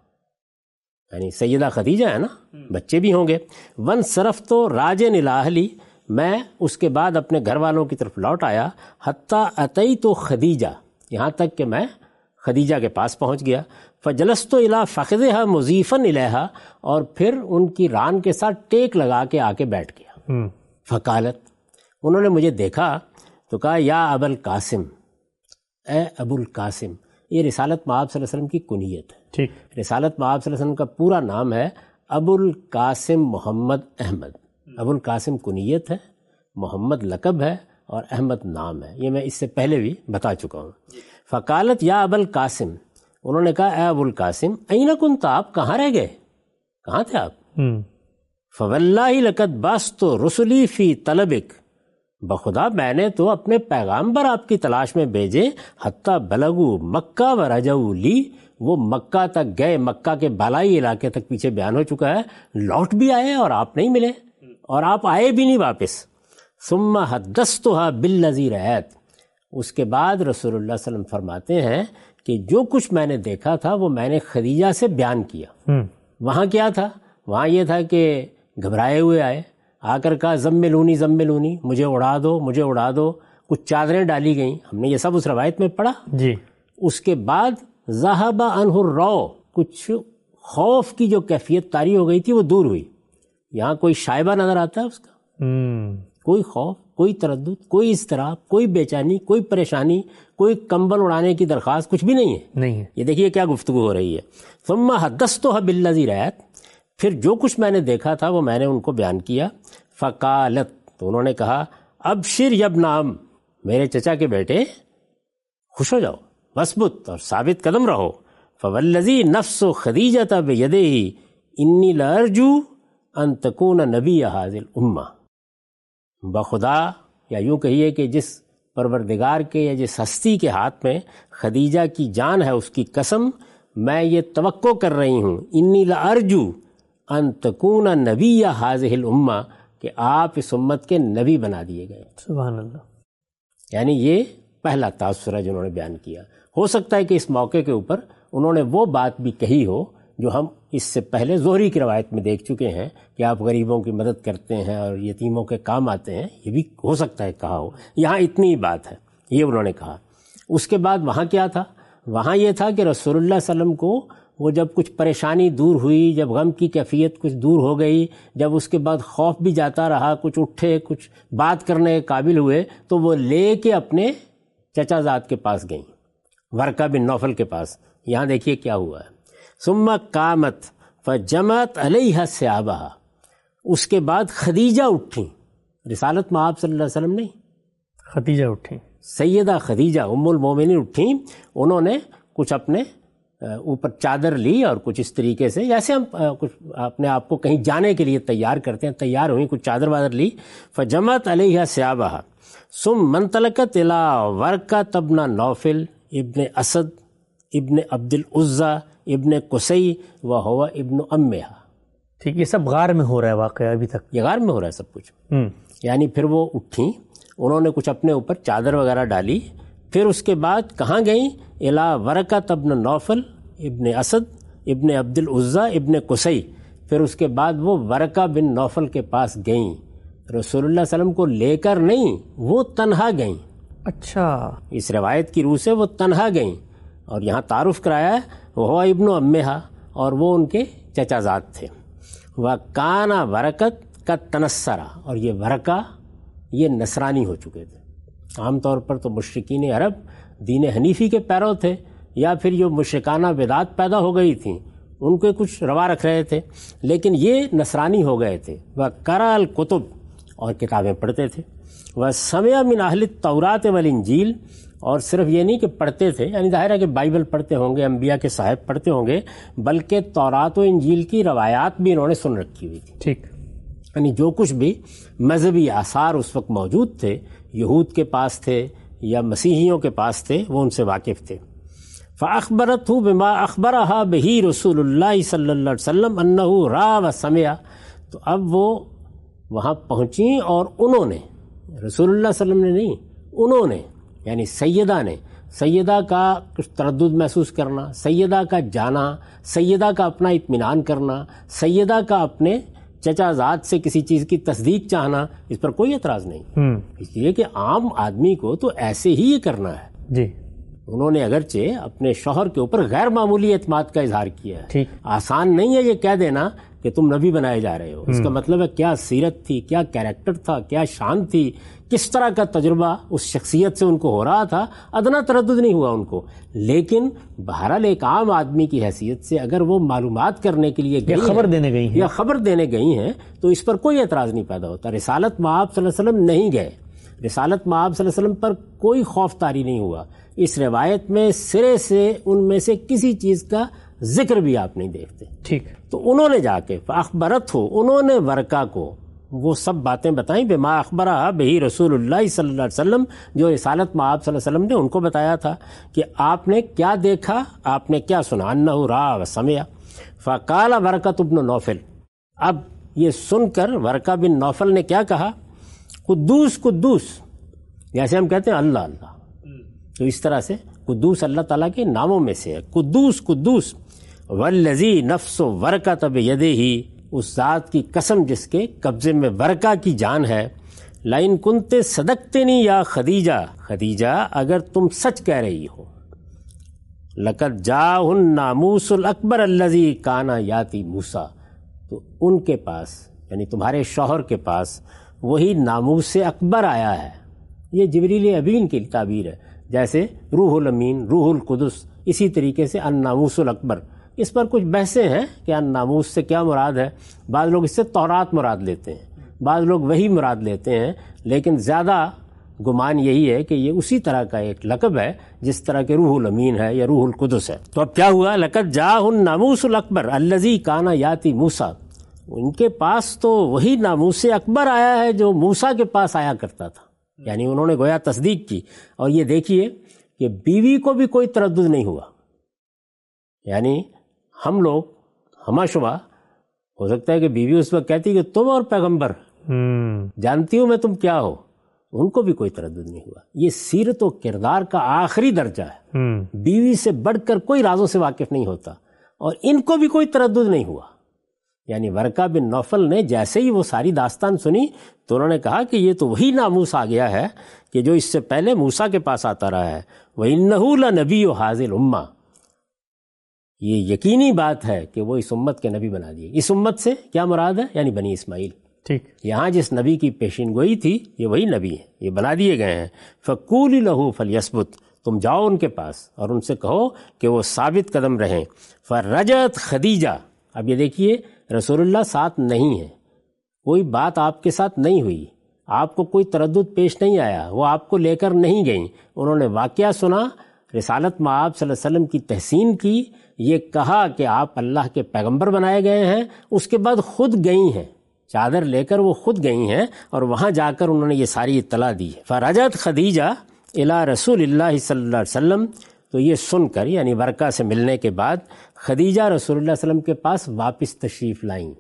یعنی سیدہ خدیجہ ہے نا، بچے بھی ہوں گے. ون صرف تو راجن الاہلی، میں اس کے بعد اپنے گھر والوں کی طرف لوٹ آیا. حتیٰ اتئی تو خدیجہ، یہاں تک کہ میں خدیجہ کے پاس پہنچ گیا. فجلست الی فخذھا مضیفا الیہا، اور پھر ان کی ران کے ساتھ ٹیک لگا کے آ کے بیٹھ گیا. فقالت، انہوں نے مجھے دیکھا تو کہا یا ابا القاسم، اے ابو القاسم. یہ رسالت مآب صلی اللہ علیہ وسلم کی کنیت ہے. ٹھیک. رسالت مآب صلی اللہ علیہ وسلم کا پورا نام ہے ابو القاسم محمد احمد. ابو القاسم کنیت ہے، محمد لقب ہے، اور احمد نام ہے. یہ میں اس سے پہلے بھی بتا چکا ہوں. فقالت یا ابا القاسم، انہوں نے کہا اے ابو القاسم، این کنت، آپ کہاں رہ گئے، کہاں تھے آپ؟ فواللہ لقد باسط رسلی فی طلبک، بخدا میں نے تو اپنے پیغامبر آپ کی تلاش میں بھیجے. حتیٰ بلغوا مکہ و رجعوا لی، وہ مکہ تک گئے، مکہ کے بالائی علاقے تک پیچھے بیان ہو چکا ہے، لوٹ بھی آئے اور آپ نہیں ملے، اور آپ آئے بھی نہیں واپس. ثم حدثتها بالذی رأیت، اس کے بعد رسول اللہ صلی اللہ علیہ وسلم فرماتے ہیں کہ جو کچھ میں نے دیکھا تھا وہ میں نے خدیجہ سے بیان کیا. وہاں کیا تھا؟ وہاں یہ تھا کہ گھبرائے ہوئے آئے، آ کر کہا زملونی زملونی، مجھے اڑا دو مجھے اڑا دو. کچھ چادریں ڈالی گئیں، ہم نے یہ سب اس روایت میں پڑھا. جی. اس کے بعد ذہب عنہ الرو، کچھ خوف کی جو کیفیت طاری ہو گئی تھی وہ دور ہوئی. یہاں کوئی شائبہ نظر آتا ہے اس کا؟ کوئی خوف، کوئی تردد، کوئی اضطراب، کوئی بے چینی، کوئی پریشانی، کوئی کمبل اڑانے کی درخواست، کچھ بھی نہیں ہے. نہیں ہے. یہ دیکھیے کیا گفتگو ہو رہی ہے. ثم حدثتها بالذی رأیت، پھر جو کچھ میں نے دیکھا تھا وہ میں نے ان کو بیان کیا. فقالت، تو انہوں نے کہا ابشر یا ابن عم، میرے چچا کے بیٹے خوش ہو جاؤ، وثبت، اور ثابت قدم رہو. فوالذی نفس خدیجہ بیدہ انی لارجو ان تکون نبی هذه الامہ، بخدا، یا یوں کہیے کہ جس پروردگار کے یا جس ہستی کے ہاتھ میں خدیجہ کی جان ہے اس کی قسم، میں یہ توقع کر رہی ہوں، انی لارجو ان تکون نبی هذه الامہ، کہ آپ اس امت کے نبی بنا دیے گئے. سبحان اللہ. یعنی یہ پہلا تاثر ہے جو انہوں نے بیان کیا. ہو سکتا ہے کہ اس موقع کے اوپر انہوں نے وہ بات بھی کہی ہو جو ہم اس سے پہلے زہری کی روایت میں دیکھ چکے ہیں کہ آپ غریبوں کی مدد کرتے ہیں اور یتیموں کے کام آتے ہیں، یہ بھی ہو سکتا ہے کہا ہو. یہاں اتنی ہی بات ہے، یہ انہوں نے کہا. اس کے بعد وہاں کیا تھا؟ وہاں یہ تھا کہ رسول اللہ صلی اللہ علیہ وسلم کو وہ جب کچھ پریشانی دور ہوئی، جب غم کی کیفیت کچھ دور ہو گئی، جب اس کے بعد خوف بھی جاتا رہا، کچھ اٹھے، کچھ بات کرنے کے قابل ہوئے، تو وہ لے کے اپنے چچا زاد کے پاس گئیں، ورقہ بن نوفل کے پاس. یہاں دیکھیے کیا ہوا ہے. ثم قامت فجمعت علیہا ثیابہا، اس کے بعد خدیجہ اٹھیں. رسالت میں آپ صلی اللہ علیہ وسلم نہیں، خدیجہ اٹھیں، سیدہ خدیجہ ام المومنین اٹھیں. انہوں نے کچھ اپنے اوپر چادر لی اور کچھ اس طریقے سے، جیسے ہم کچھ اپنے آپ کو کہیں جانے کے لیے تیار کرتے ہیں، تیار ہوئیں، کچھ چادر وادر لی. فجمعت علیہا ثیابہا ثم منطلقت الی ورقۃ ابن نوفل ابن اسد ابن عبد العزیٰ ابن قصی وہو ابن امہا. ٹھیک. یہ سب غار میں ہو رہا ہے واقعہ ابھی تک؟ یہ غار میں ہو رہا ہے سب کچھ. یعنی پھر وہ اٹھیں، انہوں نے کچھ اپنے اوپر چادر وغیرہ ڈالی. پھر اس کے بعد کہاں گئیں؟ الی ورقۃ ابن نوفل ابن اسد ابن عبد العزیٰ ابن قصی. پھر اس کے بعد وہ ورقہ بن نوفل کے پاس گئیں. رسول اللہ صلی اللہ علیہ وسلم کو لے کر نہیں، وہ تنہا گئیں. اچھا. اس روایت کی روح سے وہ تنہا گئیں. اور یہاں تعارف کرایا ہے وہ ابن امہا، اور وہ ان کے چچا زاد تھے. وَكَانَ وَرَقَتْ قَدْ تَنَصَّرَ، اور یہ ورقہ یہ نصرانی ہو چکے تھے. عام طور پر تو مشرکین عرب دین حنیفی کے پیرو تھے، یا پھر جو مشرکانہ بدعات پیدا ہو گئی تھیں ان کے کچھ روا رکھ رہے تھے، لیکن یہ نصرانی ہو گئے تھے. وَقَرَأَ الْكُتُبْ، اور کتابیں پڑھتے تھے. وَسَمِعَ مِنْ أَهْلِ التَّوْرَاةِ وَالْإِنْجِيلِ، اور صرف یہ نہیں کہ پڑھتے تھے، یعنی ظاہر ہے کہ بائبل پڑھتے ہوں گے، انبیاء کے صاحب پڑھتے ہوں گے، بلکہ تورات و انجیل کی روایات بھی انہوں نے سن رکھی ہوئی تھی. ٹھیک. یعنی جو کچھ بھی مذہبی آثار اس وقت موجود تھے، یہود کے پاس تھے یا مسیحیوں کے پاس تھے، وہ ان سے واقف تھے. فَأَخْبَرَتْهُ بِمَا أَخْبَرَهَا بِهِ رسول اللہ صلی اللہ علیہ وسلم أَنَّهُ رَأَى وَسَمِعَ. تو اب وہ وہاں پہنچیں اور انہوں نے، رسول اللہ صلی اللہ علیہ وسلم نے نہیں، انہوں نے یعنی سیدہ نے سیدہ کا کچھ تردد محسوس کرنا، سیدہ کا جانا، سیدہ کا اپنا اطمینان کرنا، سیدہ کا اپنے چچا زاد سے کسی چیز کی تصدیق چاہنا، اس پر کوئی اعتراض نہیں، اس لیے کہ عام آدمی کو تو ایسے ہی یہ کرنا ہے۔ جی، انہوں نے اگرچہ اپنے شوہر کے اوپر غیر معمولی اعتماد کا اظہار کیا ہے، آسان نہیں ہے یہ کہہ دینا کہ تم نبی بنائے جا رہے ہو، اس کا مطلب ہے کیا سیرت تھی، کیا کیریکٹر تھا، کیا شان تھی، کس طرح کا تجربہ اس شخصیت سے ان کو ہو رہا تھا، ادنا تردد نہیں ہوا ان کو۔ لیکن بہرحال ایک عام آدمی کی حیثیت سے اگر وہ معلومات کرنے کے لیے گئی خبر دینے گئی ہیں یا خبر دینے گئی ہیں تو اس پر کوئی اعتراض نہیں پیدا ہوتا۔ رسالت مآب صلی اللہ علیہ وسلم نہیں گئے، رسالت مآب صلی اللہ علیہ وسلم پر کوئی خوف طاری نہیں ہوا، اس روایت میں سرے سے ان میں سے کسی چیز کا ذکر بھی آپ نہیں دیکھتے۔ ٹھیک، تو انہوں نے جا کے فاخبرت ہو، انہوں نے ورقہ کو وہ سب باتیں بتائیں، بما اخبرہ بہی رسول اللہ صلی اللہ علیہ وسلم، جو رسالت مآب صلی اللہ علیہ وسلم نے ان کو بتایا تھا کہ آپ نے کیا دیکھا، آپ نے کیا سنا، انہ رأى وسمع۔ فقال ورقۃ بن نوفل، اب یہ سن کر ورقہ بن نوفل نے کیا کہا، قدوس قدوس، جیسے ہم کہتے ہیں اللہ اللہ، تو اس طرح سے قدوس اللہ تعالیٰ کے ناموں میں سے ہے، قدوس قدوس، والذی نفس ورقۃ بیدہ، اس ذات کی قسم جس کے قبضے میں ورقہ کی جان ہے، لئن کنت صدقتنی یا خدیجہ، خدیجہ اگر تم سچ کہہ رہی ہو، لقد جاءہ الناموس الاکبر الذی کان یاتی موسیٰ، تو ان کے پاس یعنی تمہارے شوہر کے پاس وہی ناموس اکبر آیا ہے۔ یہ جبریل امین کی تعبیر ہے، جیسے روح الامین، روح القدس، اسی طریقے سے الناموس الاکبر۔ اس پر کچھ بحثیں ہیں کہ الناموس سے کیا مراد ہے، بعض لوگ اس سے تورات مراد لیتے ہیں، بعض لوگ وہی مراد لیتے ہیں، لیکن زیادہ گمان یہی ہے کہ یہ اسی طرح کا ایک لقب ہے جس طرح کے روح الامین ہے یا روح القدس ہے۔ تو اب کیا ہوا، لقد جاءہ الناموس الاکبر الذی کان یاتی موسیٰ، ان کے پاس تو وہی ناموس اکبر آیا ہے جو موسیٰ کے پاس آیا کرتا تھا، یعنی انہوں نے گویا تصدیق کی۔ اور یہ دیکھیے کہ بیوی کو بھی کوئی تردد نہیں ہوا، یعنی ہم لوگ ہمہ شبہ ہو سکتا ہے کہ بیوی اس وقت کہتی کہ تم اور پیغمبر، جانتی ہوں میں تم کیا ہو، ان کو بھی کوئی تردد نہیں ہوا۔ یہ سیرت و کردار کا آخری درجہ ہے، بیوی سے بڑھ کر کوئی رازوں سے واقف نہیں ہوتا، اور ان کو بھی کوئی تردد نہیں ہوا۔ یعنی ورقہ بن نوفل نے جیسے ہی وہ ساری داستان سنی تو انہوں نے کہا کہ یہ تو وہی ناموس آ گیا ہے کہ جو اس سے پہلے موسیٰ کے پاس آتا رہا ہے، وَإِنَّهُ لَنَبِيُّ هَٰذِهِ الْأُمَّةِ، یہ یقینی بات ہے کہ وہ اس امت کے نبی بنا دیے۔ اس امت سے کیا مراد ہے، یعنی بنی اسماعیل۔ ٹھیک، یہاں جس نبی کی پیشین گوئی تھی یہ وہی نبی ہیں، یہ بنا دیے گئے ہیں۔ فَقُولِ لَهُ فَلْيَثْبُتْ، تم جاؤ ان کے پاس اور ان سے کہو کہ وہ ثابت قدم رہیں۔ فَرَجَتْ خدیجہ، اب یہ دیکھیے رسول اللہ ساتھ نہیں ہے، کوئی بات آپ کے ساتھ نہیں ہوئی، آپ کو کوئی تردد پیش نہیں آیا، وہ آپ کو لے کر نہیں گئیں، انہوں نے واقعہ سنا، رسالت مآب صلی اللہ علیہ وسلم کی تحسین کی، یہ کہا کہ آپ اللہ کے پیغمبر بنائے گئے ہیں، اس کے بعد خود گئی ہیں، چادر لے کر وہ خود گئی ہیں اور وہاں جا کر انہوں نے یہ ساری اطلاع دی ہے۔ فرجت خدیجہ الی رسول اللہ صلی اللہ علیہ وسلم، تو یہ سن کر یعنی ورقہ سے ملنے کے بعد خدیجہ رسول اللہ صلی اللہ علیہ وسلم کے پاس واپس تشریف لائیں۔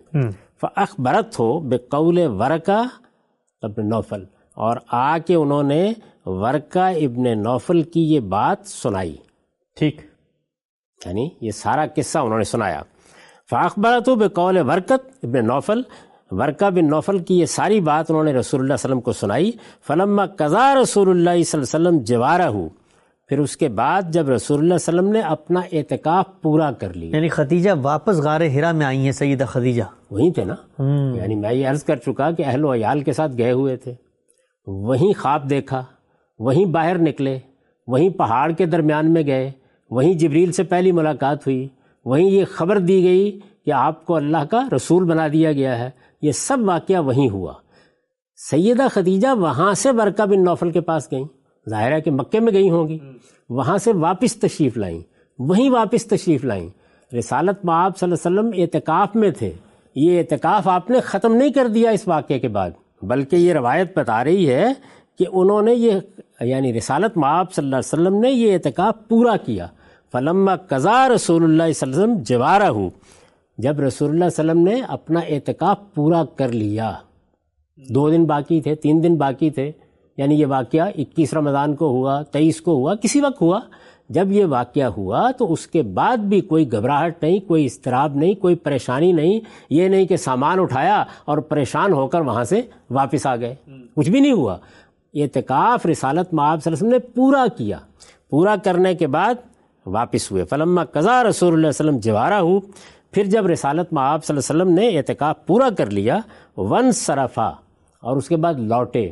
فاخبرت ہو بقول ورقہ ابن نوفل، اور آ کے انہوں نے ورقہ ابن نوفل کی یہ بات سنائی۔ ٹھیک، یعنی یہ سارا قصہ انہوں نے سنایا۔ فاخبرت ہو بقول ورقۃ ابن نوفل، ورقہ بن نوفل کی یہ ساری بات انہوں نے رسول اللہ صلی اللہ علیہ وسلم کو سنائی۔ فلما قضا رسول اللہ صلی اللہ علیہ وسلم جوارہ، پھر اس کے بعد جب رسول اللہ صلی اللہ علیہ وسلم نے اپنا اعتکاف پورا کر لیا، یعنی خدیجہ واپس غار ہرا میں آئی ہیں، سیدہ خدیجہ وہیں تھے نا، یعنی میں یہ عرض کر چکا کہ اہل و عیال کے ساتھ گئے ہوئے تھے، وہیں خواب دیکھا، وہیں باہر نکلے، وہیں پہاڑ کے درمیان میں گئے، وہیں جبریل سے پہلی ملاقات ہوئی، وہیں یہ خبر دی گئی کہ آپ کو اللہ کا رسول بنا دیا گیا ہے، یہ سب واقعہ وہیں ہوا۔ سیدہ خدیجہ وہاں سے ورقہ بن نوفل کے پاس گئیں، ظاہر ہے کہ مکے میں گئی ہوں گی، وہاں سے واپس تشریف لائیں، وہیں واپس تشریف لائیں۔ رسالت مآب صلی اللہ علیہ وسلم اعتکاف میں تھے، یہ اعتکاف آپ نے ختم نہیں کر دیا اس واقعے کے بعد، بلکہ یہ روایت بتا رہی ہے کہ انہوں نے یہ یعنی رسالت مآب صلی اللہ علیہ وسلم نے یہ اعتکاف پورا کیا۔ فلما قضا رسول اللہ صلی اللہ علیہ وسلم جوارہ، جب رسول اللہ صلی اللہ علیہ وسلم نے اپنا اعتکاف پورا کر لیا، 2 دن باقی تھے، 3 دن باقی تھے، یعنی یہ واقعہ 21 رمضان کو ہوا، 23 کو ہوا، کسی وقت ہوا. جب یہ واقعہ ہوا تو اس کے بعد بھی کوئی گھبراہٹ نہیں، کوئی اضطراب نہیں، کوئی پریشانی نہیں. یہ نہیں کہ سامان اٹھایا اور پریشان ہو کر وہاں سے واپس آ گئے، کچھ بھی نہیں ہوا. اعتکاف رسالت مآب صلی اللہ علیہ وسلم نے پورا کیا. پورا کرنے کے بعد واپس ہوئے. فلما قضا رسول اللہ صلی اللہ علیہ وسلم جوارہ، پھر جب رسالت مآب صلی اللہ علیہ وسلم نے اعتکاف پورا کر لیا، وانصرفا، اور اس کے بعد لوٹے.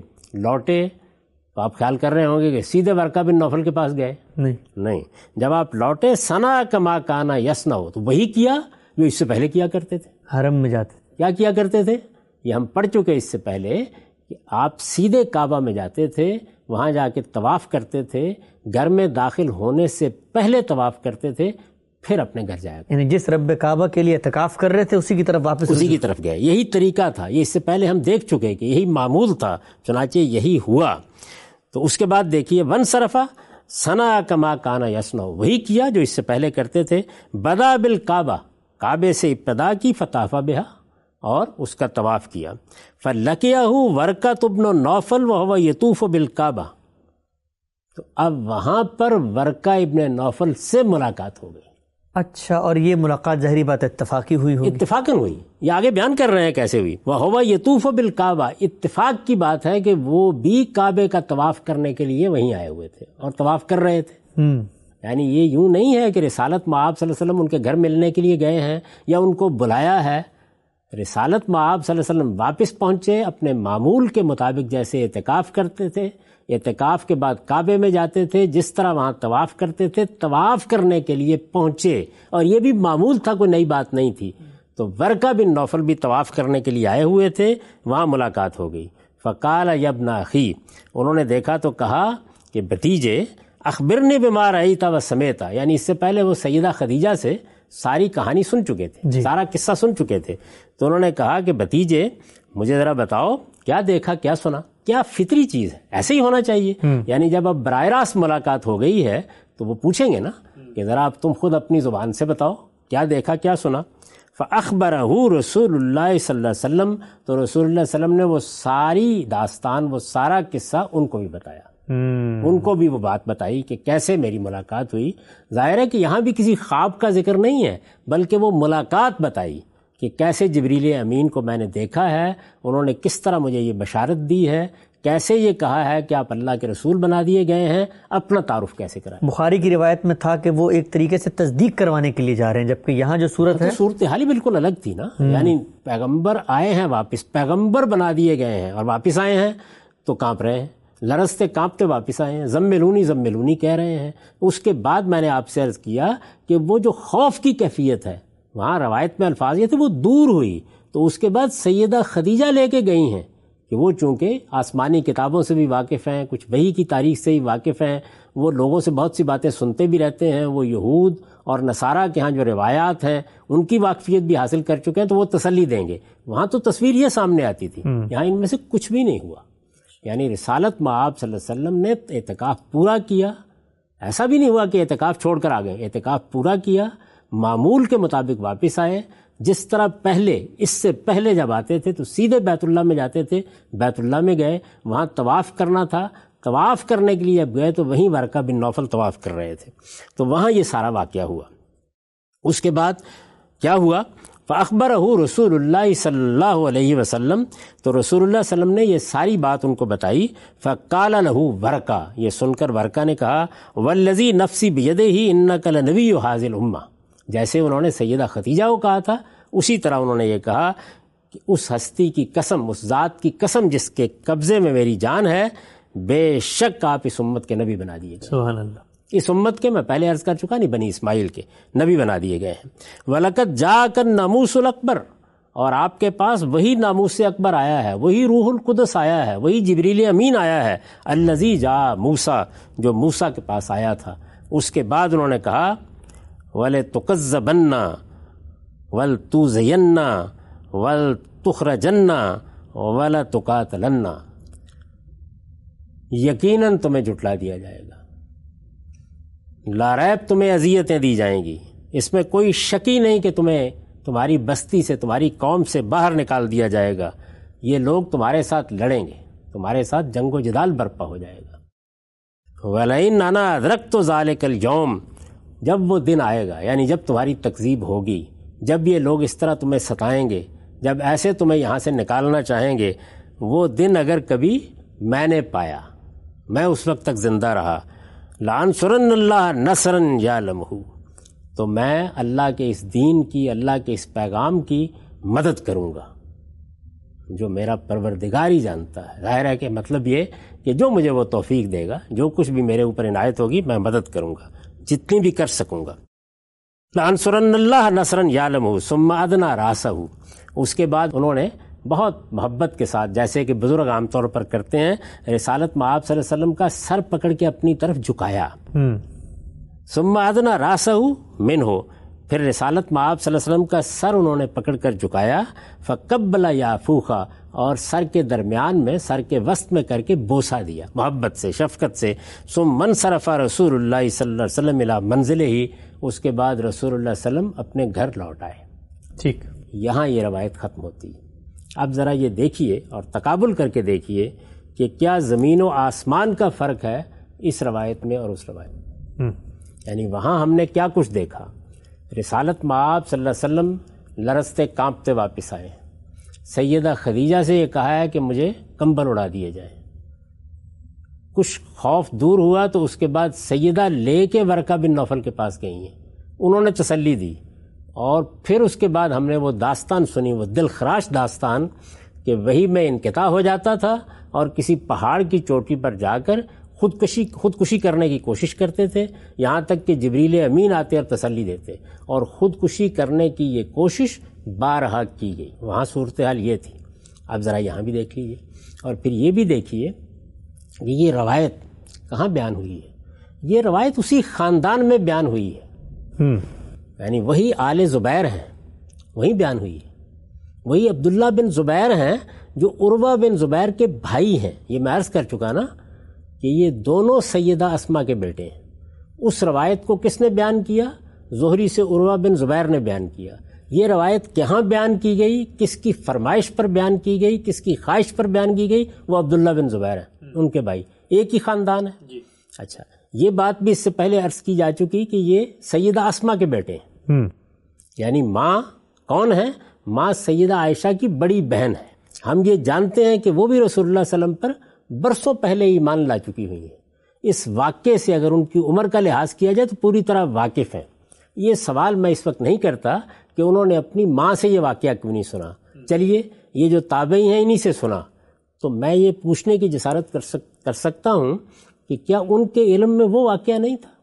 تو آپ خیال کر رہے ہوں گے کہ سیدھے ورقہ بن نوفل کے پاس گئے؟ نہیں. جب آپ لوٹے، ثنا کما کانا یسنا، تو وہی کیا جو اس سے پہلے کیا کرتے تھے. حرم میں جاتے کیا کیا کرتے تھے یہ ہم پڑھ چکے اس سے پہلے کہ آپ سیدھے کعبہ میں جاتے تھے، وہاں جا کے طواف کرتے تھے، گھر میں داخل ہونے سے پہلے طواف کرتے تھے، پھر اپنے گھر جایا. یعنی جس رب کعبہ کے لیے اعتکاف کر رہے تھے اسی کی طرف واپس، اسی کی طرف گئے. یہی طریقہ تھا، یہ اس سے پہلے ہم دیکھ چکے کہ یہی معمول تھا، چنانچہ یہی ہوا. تو اس کے بعد دیکھیے، وانصرفا ثنا کما کانا یسنا، وہی کیا جو اس سے پہلے کرتے تھے. بدا بالکعبہ، کعبے سے ابتدا کی، فطاف بہا، اور اس کا طواف کیا. فلقیہ ورقۃ بن نوفل وہو یطوف بالکعبہ، تو اب وہاں پر ورقہ ابن نوفل سے ملاقات ہو گئی. اچھا، اور یہ ملاقات ظاہری بات اتفاقی ہوئی ہوگی؟ اتفاقاً ہوئی. یہ آگے بیان کر رہے ہیں کیسے ہوئی. وَهُوَ يَطُوفُ بِالْكَعْبَةِ، اتفاق کی بات ہے کہ وہ بھی کعبے کا طواف کرنے کے لیے وہیں آئے ہوئے تھے اور طواف کر رہے تھے. یعنی یہ یوں نہیں ہے کہ رسالت مآب صلی اللہ علیہ وسلم ان کے گھر ملنے کے لیے گئے ہیں یا ان کو بلایا ہے. رسالت مآب صلی اللہ علیہ وسلم واپس پہنچے، اپنے معمول کے مطابق جیسے اعتکاف کرتے تھے، اعتکاف کے بعد کعبے میں جاتے تھے، جس طرح وہاں طواف کرتے تھے، طواف کرنے کے لیے پہنچے. اور یہ بھی معمول تھا، کوئی نئی بات نہیں تھی. تو ورقہ بن نوفل بھی طواف کرنے کے لیے آئے ہوئے تھے، وہاں ملاقات ہو گئی. فقال یا ابن اخی، انہوں نے دیکھا تو کہا کہ بھتیجے، اخبرنی بما رأیت و سمیت، یعنی اس سے پہلے وہ سیدہ خدیجہ سے ساری کہانی سن چکے تھے، سارا قصہ سن چکے تھے. تو انہوں نے کہا کہ بھتیجے مجھے ذرا بتاؤ، کیا دیکھا، کیا سنا؟ کیا فطری چیز ہے، ایسے ہی ہونا چاہیے. یعنی جب اب براہ راست ملاقات ہو گئی ہے تو وہ پوچھیں گے نا کہ ذرا اب تم خود اپنی زبان سے بتاؤ کیا دیکھا، کیا سنا. فَأَخْبَرَهُ رسول اللہ صلی اللہ علیہ وسلم، تو رسول اللہ صلی اللہ علیہ وسلم نے وہ ساری داستان، وہ سارا قصہ ان کو بھی بتایا. ان کو بھی وہ بات بتائی کہ کیسے میری ملاقات ہوئی. ظاہر ہے کہ یہاں بھی کسی خواب کا ذکر نہیں ہے، بلکہ وہ ملاقات بتائی کہ کیسے جبریل امین کو میں نے دیکھا ہے، انہوں نے کس طرح مجھے یہ بشارت دی ہے، کیسے یہ کہا ہے کہ آپ اللہ کے رسول بنا دیے گئے ہیں، اپنا تعارف کیسے کرائیں. بخاری کی روایت میں تھا کہ وہ ایک طریقے سے تصدیق کروانے کے لیے جا رہے ہیں، جبکہ یہاں جو صورت ہے صورتحال ہی بالکل الگ تھی نا. یعنی پیغمبر آئے ہیں واپس، پیغمبر بنا دیے گئے ہیں اور واپس آئے ہیں تو کانپ رہے ہیں، لرزتے کانپتے واپس آئے ہیں، زملونی زملونی کہہ رہے ہیں. اس کے بعد میں نے آپ سے عرض کیا کہ وہ جو خوف کی کیفیت ہے، وہاں روایت میں الفاظ یہ تھے وہ دور ہوئی. تو اس کے بعد سیدہ خدیجہ لے کے گئی ہیں کہ وہ چونکہ آسمانی کتابوں سے بھی واقف ہیں، کچھ وحی کی تاریخ سے بھی واقف ہیں، وہ لوگوں سے بہت سی باتیں سنتے بھی رہتے ہیں، وہ یہود اور نصارہ کے ہاں جو روایات ہیں ان کی واقفیت بھی حاصل کر چکے ہیں، تو وہ تسلی دیں گے. وہاں تو تصویر یہ سامنے آتی تھی، یہاں ان میں سے کچھ بھی نہیں ہوا. یعنی رسالت مآب صلی اللہ علیہ وسلم نے اعتکاف پورا کیا، ایسا بھی نہیں ہوا کہ اعتکاف چھوڑ کر آ گئے، اعتکاف پورا کیا، معمول کے مطابق واپس آئے. جس طرح پہلے، اس سے پہلے جب آتے تھے تو سیدھے بیت اللہ میں جاتے تھے، بیت اللہ میں گئے، وہاں طواف کرنا تھا، طواف کرنے کے لیے اب گئے تو وہیں ورقہ بن نوفل طواف کر رہے تھے. تو وہاں یہ سارا واقعہ ہوا. اس کے بعد کیا ہوا؟ فَأَخْبَرَهُ رسول اللہ صلی اللہ علیہ وسلم، تو رسول اللہ صلی اللہ علیہ وسلم نے یہ ساری بات ان کو بتائی. فَقَالَ لَهُ ورقہ، یہ سن کر ورقہ نے کہا وَالَّذِي نَفْسِي بِيَدِهِ إِنَّكَ لَنَبِيُّ هَذِهِ الْأُمَّةِ، جیسے انہوں نے سیدہ خدیجہ کو کہا تھا اسی طرح انہوں نے یہ کہا کہ اس ہستی کی قسم، اس ذات کی قسم جس کے قبضے میں میری جان ہے، بے شک آپ اس امت کے نبی بنا دیے گئے. سبحان اللہ. اس امت کے، میں پہلے عرض کر چکا نہیں، بنی اسماعیل کے نبی بنا دیے گئے ہیں. وَلَقَدْ جَاءَكَ النَّامُوسُ الْأَكْبَرُ، اور آپ کے پاس وہی ناموس اکبر آیا ہے، وہی روح القدس آیا ہے، وہی جبریل امین آیا ہے، الَّذِي جَاءَ مُوسَىٰ، جو موسیٰ کے پاس آیا تھا. اس کے بعد انہوں نے کہا وَلَتُكَذَّبَنَّ وَلْتُوزِيَنَّ وَلْتُخْرَجَنَّ وَلَتُقَاتَلَنَّ، یقیناً تمہیں جھٹلا دیا جائے گا، لا ریب تمہیں اذیتیں دی جائیں گی، اس میں کوئی شک ہی نہیں کہ تمہیں تمہاری بستی سے، تمہاری قوم سے باہر نکال دیا جائے گا، یہ لوگ تمہارے ساتھ لڑیں گے، تمہارے ساتھ جنگ و جدال برپا ہو جائے گا. وَلَئِنْ أَنَا أَدْرَكْتُ ذَلِكَ الْيَوْمَ، جب وہ دن آئے گا، یعنی جب تمہاری تکذیب ہوگی، جب یہ لوگ اس طرح تمہیں ستائیں گے، جب ایسے تمہیں یہاں سے نکالنا چاہیں گے، وہ دن اگر کبھی میں نے پایا، میں اس وقت تک زندہ رہا، لَأَنْصُرَنَّ اللَّهَ نَصْرًا يَعْلَمُهُ، تو میں اللہ کے اس دین کی، اللہ کے اس پیغام کی مدد کروں گا جو میرا پروردگار ہی جانتا ہے. ظاہر ہے کہ مطلب یہ کہ جو مجھے وہ توفیق دے گا، جو کچھ بھی میرے اوپر عنایت ہوگی، میں مدد کروں گا جتنی بھی کر سکوں گا. لَأَنْصُرَنَّ اللَّهَ نَصْرًا يَعْلَمُهُ ثُمَّ أَدْنَىٰ رَأْسَهُ، اس کے بعد انہوں نے بہت محبت کے ساتھ، جیسے کہ بزرگ عام طور پر کرتے ہیں، رسالت مآب صلی اللہ علیہ وسلم کا سر پکڑ کے اپنی طرف جھکایا. ثُمَّ أَدْنَىٰ رَأْسَهُ مِنْهُ، پھر رسالت مآب صلی اللہ علیہ وسلم کا سر انہوں نے پکڑ کر جھکایا. فَقَبَّلَ يَعْفُوخَ، اور سر کے درمیان میں، سر کے وسط میں کر کے بوسہ دیا محبت سے، شفقت سے. ثُمَّ انصَرَفَ رسول اللہ صلی اللہ علیہ وسلم إِلَىٰ مَنزِلِهِ، اس کے بعد رسول اللہ صلی اللہ علیہ وسلم اپنے گھر لوٹ آئے. ٹھیک، یہاں یہ روایت ختم ہوتی ہے. اب ذرا یہ دیکھیے اور تقابل کر کے دیکھیے کہ کیا زمین و آسمان کا فرق ہے اس روایت میں اور اس روایت میں. یعنی وہاں ہم نے کیا کچھ دیکھا، رسالت مآب صلی اللہ علیہ وسلم لرزتے کانپتے واپس آئے. سیدہ خدیجہ سے یہ کہا ہے کہ مجھے کمبل اڑا دیے جائیں. کچھ خوف دور ہوا تو اس کے بعد سیدہ لے کے ورقہ بن نوفل کے پاس گئی ہیں، انہوں نے تسلی دی. اور پھر اس کے بعد ہم نے وہ داستان سنی، وہ دل خراش داستان، کہ وہی میں انقطاع ہو جاتا تھا اور کسی پہاڑ کی چوٹی پر جا کر خودکشی کرنے کی کوشش کرتے تھے، یہاں تک کہ جبریل امین آتے اور تسلی دیتے، اور خودکشی کرنے کی یہ کوشش بارہا کی گئی. وہاں صورتحال یہ تھی. اب ذرا یہاں بھی دیکھ لیجیے، اور پھر یہ بھی دیکھیے کہ یہ روایت کہاں بیان ہوئی ہے. یہ روایت اسی خاندان میں بیان ہوئی ہے. یعنی وہی آل زبیر ہیں، وہی بیان ہوئی ہے. وہی عبداللہ بن زبیر ہیں جو عروہ بن زبیر کے بھائی ہیں. یہ میں عرض کر چکا نا کہ یہ دونوں سیدہ اسما کے بیٹے ہیں. اس روایت کو کس نے بیان کیا؟ زہری سے عروہ بن زبیر نے بیان کیا. یہ روایت کہاں بیان کی گئی، کس کی فرمائش پر بیان کی گئی، کس کی خواہش پر بیان کی گئی؟ وہ عبداللہ بن زبیر ہیں، ان کے بھائی، ایک ہی خاندان ہے. اچھا، یہ بات بھی اس سے پہلے عرض کی جا چکی کہ یہ سیدہ اسما کے بیٹے ہیں. یعنی ماں کون ہے؟ ماں سیدہ عائشہ کی بڑی بہن ہے. ہم یہ جانتے ہیں کہ وہ بھی رسول اللہ صلی اللہ علیہ وسلم پر برسوں پہلے ایمان لا چکی ہوئی ہیں. اس واقعے سے اگر ان کی عمر کا لحاظ کیا جائے تو پوری طرح واقف ہیں. یہ سوال میں اس وقت نہیں کرتا کہ انہوں نے اپنی ماں سے یہ واقعہ کیوں نہیں سنا. چلیے، یہ جو تابعی ہیں انہی سے سنا. تو میں یہ پوچھنے کی جسارت کر سکتا ہوں کہ کیا ان کے علم میں وہ واقعہ نہیں تھا؟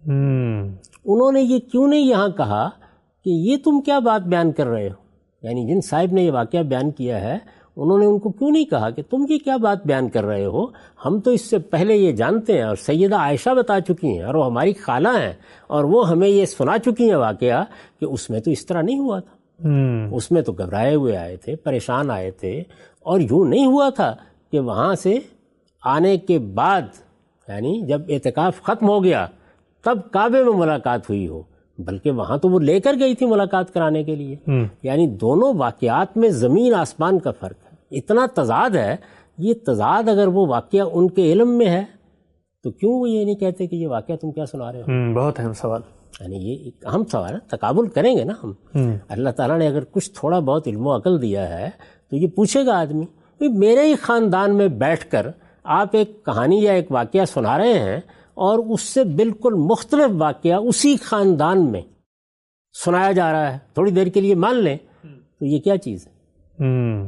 انہوں نے یہ کیوں نہیں یہاں کہا کہ یہ تم کیا بات بیان کر رہے ہو؟ یعنی جن صاحب نے یہ واقعہ بیان کیا ہے، انہوں نے ان کو کیوں نہیں کہا کہ تم یہ کیا بات بیان کر رہے ہو؟ ہم تو اس سے پہلے یہ جانتے ہیں، اور سیدہ عائشہ بتا چکی ہیں، اور وہ ہماری خالہ ہیں، اور وہ ہمیں یہ سنا چکی ہیں واقعہ کہ اس میں تو اس طرح نہیں ہوا تھا. اس میں تو گھبرائے ہوئے آئے تھے، پریشان آئے تھے، اور یوں نہیں ہوا تھا کہ وہاں سے آنے کے بعد، یعنی جب اعتکاف ختم ہو گیا تب کعبے میں ملاقات ہوئی ہو، بلکہ وہاں تو وہ لے کر گئی تھی ملاقات کرانے کے لیے. یعنی دونوں واقعات میں زمین آسمان کا فرق ہے، اتنا تضاد ہے. یہ تضاد اگر وہ واقعہ ان کے علم میں ہے تو کیوں وہ یہ نہیں کہتے کہ یہ واقعہ تم کیا سنا رہے ہو؟ بہت اہم سوال. یعنی یہ ایک اہم سوال ہے. تقابل کریں گے نا ہم. اللہ تعالیٰ نے اگر کچھ تھوڑا بہت علم و عقل دیا ہے تو یہ پوچھے گا آدمی، میرے ہی خاندان میں بیٹھ کر آپ ایک کہانی یا ایک واقعہ سنا رہے ہیں اور اس سے بالکل مختلف واقعہ اسی خاندان میں سنایا جا رہا ہے، تھوڑی دیر کے لیے مان لیں تو یہ کیا چیز ہے؟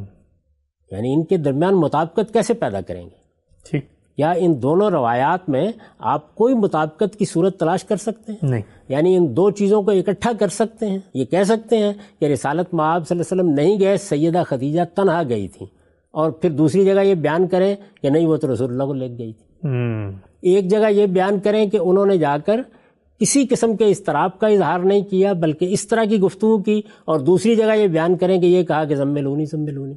یعنی ان کے درمیان مطابقت کیسے پیدا کریں گے؟ ٹھیک، یا ان دونوں روایات میں آپ کوئی مطابقت کی صورت تلاش کر سکتے ہیں؟ نہیں. یعنی ان دو چیزوں کو اکٹھا کر سکتے ہیں؟ یہ کہہ سکتے ہیں کہ رسالت مآب صلی اللہ علیہ وسلم نہیں گئے، سیدہ خدیجہ تنہا گئی تھی، اور پھر دوسری جگہ یہ بیان کریں کہ نہیں وہ تو رسول اللہ کو لے گئی تھی. ایک جگہ یہ بیان کریں کہ انہوں نے جا کر کسی قسم کے اضطراب کا اظہار نہیں کیا بلکہ اس طرح کی گفتگو کی، اور دوسری جگہ یہ بیان کریں کہ یہ کہا کہ زملونی.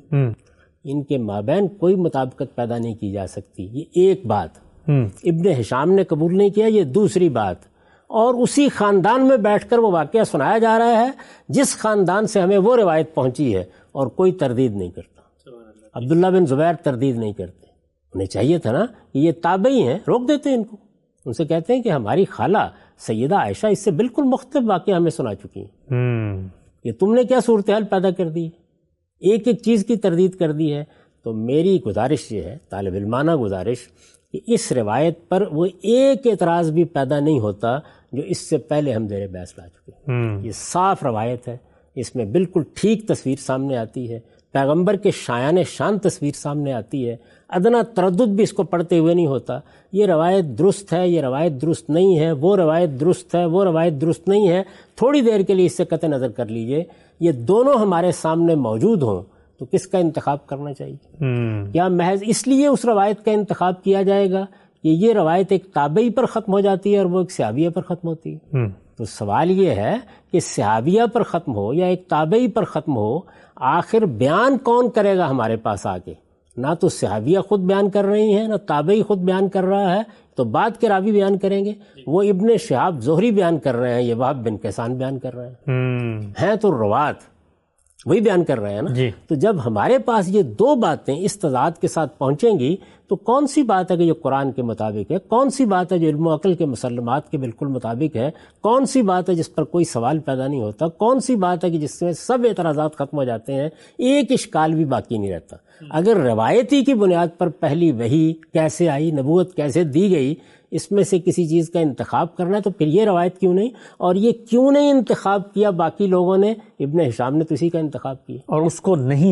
ان کے مابین کوئی مطابقت پیدا نہیں کی جا سکتی. یہ ایک بات ابن ہشام نے قبول نہیں کیا. یہ دوسری بات، اور اسی خاندان میں بیٹھ کر وہ واقعہ سنایا جا رہا ہے جس خاندان سے ہمیں وہ روایت پہنچی ہے، اور کوئی تردید نہیں کرتا. عبداللہ بن زبیر تردید نہیں کرتے. انہیں چاہیے تھا نا کہ یہ تابعی ہیں، روک دیتے ان کو، ان سے کہتے ہیں کہ ہماری خالہ سیدہ عائشہ اس سے بالکل مختلف واقعہ ہمیں سنا چکی ہیں کہ تم نے کیا صورتحال پیدا کر دی، ایک ایک چیز کی تردید کر دی ہے. تو میری گزارش یہ ہے، طالب علمانہ گزارش، کہ اس روایت پر وہ ایک اعتراض بھی پیدا نہیں ہوتا جو اس سے پہلے ہم زیر بحث لا چکے ہیں. یہ صاف روایت ہے، اس میں بالکل ٹھیک تصویر سامنے آتی ہے، پیغمبر کے شایان شان تصویر سامنے آتی ہے، ادنا تردد بھی اس کو پڑھتے ہوئے نہیں ہوتا. یہ روایت درست ہے، یہ روایت درست نہیں ہے، وہ روایت درست ہے، وہ روایت درست نہیں ہے. تھوڑی دیر کے لیے اس سے قطع نظر کر لیجئے، یہ دونوں ہمارے سامنے موجود ہوں تو کس کا انتخاب کرنا چاہیے؟ کیا محض اس لیے اس روایت کا انتخاب کیا جائے گا کہ یہ روایت ایک تابعی پر ختم ہو جاتی ہے اور وہ ایک صحابیہ پر ختم ہوتی ہے؟ تو سوال یہ ہے کہ صحابیہ پر ختم ہو یا ایک تابعی پر ختم ہو، آخر بیان کون کرے گا ہمارے پاس آ کے؟ نہ تو صحابیہ خود بیان کر رہی ہیں، نہ تابعی خود بیان کر رہا ہے، تو بعد کے راوی بیان کریں گے. وہ ابن شہاب زہری بیان کر رہے ہیں، یہ وہب بن کیسان بیان کر رہے ہیں تو روات وہی بیان کر رہے ہیں نا. تو جب ہمارے پاس یہ دو باتیں اس تضاد کے ساتھ پہنچیں گی تو کون سی بات ہے کہ جو قرآن کے مطابق ہے، کون سی بات ہے جو علم و عقل کے مسلمات کے بالکل مطابق ہے، کون سی بات ہے جس پر کوئی سوال پیدا نہیں ہوتا، کون سی بات ہے کہ جس میں سب اعتراضات ختم ہو جاتے ہیں، ایک اشکال بھی باقی نہیں رہتا. اگر روایتی کی بنیاد پر پہلی وحی کیسے آئی، نبوت کیسے دی گئی، اس میں سے کسی چیز کا انتخاب کرنا ہے تو پھر یہ روایت کیوں نہیں، اور یہ کیوں نہیں انتخاب کیا باقی لوگوں نے؟ ابن ہشام نے تو اسی کا انتخاب کیا اور اس کو نہیں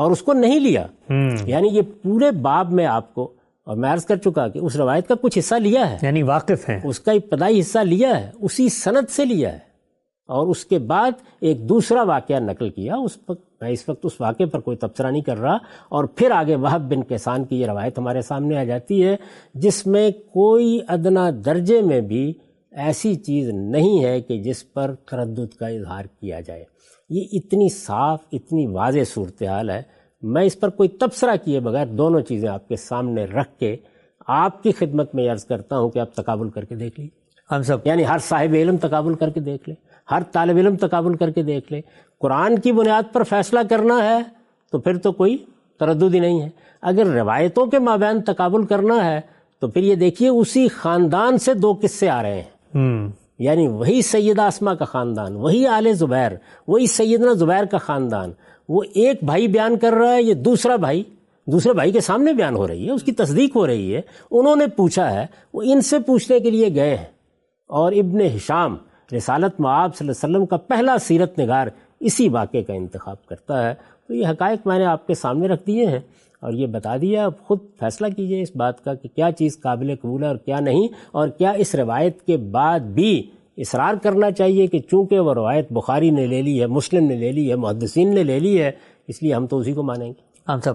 لیا. یعنی یہ پورے باب میں آپ کو، اور میں عرض کر چکا کہ اس روایت کا کچھ حصہ لیا ہے، یعنی واقف ہیں، اس کا ابتدائی حصہ لیا ہے، اسی سند سے لیا ہے، اور اس کے بعد ایک دوسرا واقعہ نقل کیا. میں اس وقت اس واقعے پر کوئی تبصرہ نہیں کر رہا، اور پھر آگے وہب بن کیسان کی یہ روایت ہمارے سامنے آ جاتی ہے جس میں کوئی ادنا درجے میں بھی ایسی چیز نہیں ہے کہ جس پر تردد کا اظہار کیا جائے. یہ اتنی صاف، اتنی واضح صورتحال ہے. میں اس پر کوئی تبصرہ کیے بغیر دونوں چیزیں آپ کے سامنے رکھ کے آپ کی خدمت میں عرض کرتا ہوں کہ آپ تقابل کر کے دیکھ لیجیے. ہم سب، یعنی ہر صاحب علم تقابل کر کے دیکھ لے، ہر طالب علم تقابل کر کے دیکھ لے. قرآن کی بنیاد پر فیصلہ کرنا ہے تو پھر تو کوئی تردد ہی نہیں ہے. اگر روایتوں کے مابین تقابل کرنا ہے تو پھر یہ دیکھیے اسی خاندان سے دو قصے آ رہے ہیں. یعنی وہی سیدہ اسما کا خاندان، وہی آل زبیر، وہی سیدنا زبیر کا خاندان. وہ ایک بھائی بیان کر رہا ہے، یہ دوسرے بھائی کے سامنے بیان ہو رہی ہے، اس کی تصدیق ہو رہی ہے. انہوں نے پوچھا ہے، وہ ان سے پوچھنے کے لیے گئے ہیں. اور ابن ہشام رسالت مآب صلی اللہ علیہ وسلم کا پہلا سیرت نگار اسی واقعے کا انتخاب کرتا ہے. تو یہ حقائق میں نے آپ کے سامنے رکھ دیے ہیں اور یہ بتا دیا. اب خود فیصلہ کیجئے اس بات کا کہ کیا چیز قابل قبول ہے اور کیا نہیں، اور کیا اس روایت کے بعد بھی اصرار کرنا چاہیے کہ چونکہ وہ روایت بخاری نے لے لی ہے، مسلم نے لے لی ہے، محدثین نے لے لی ہے، اس لیے ہم تو اسی کو مانیں گے. ہم سب،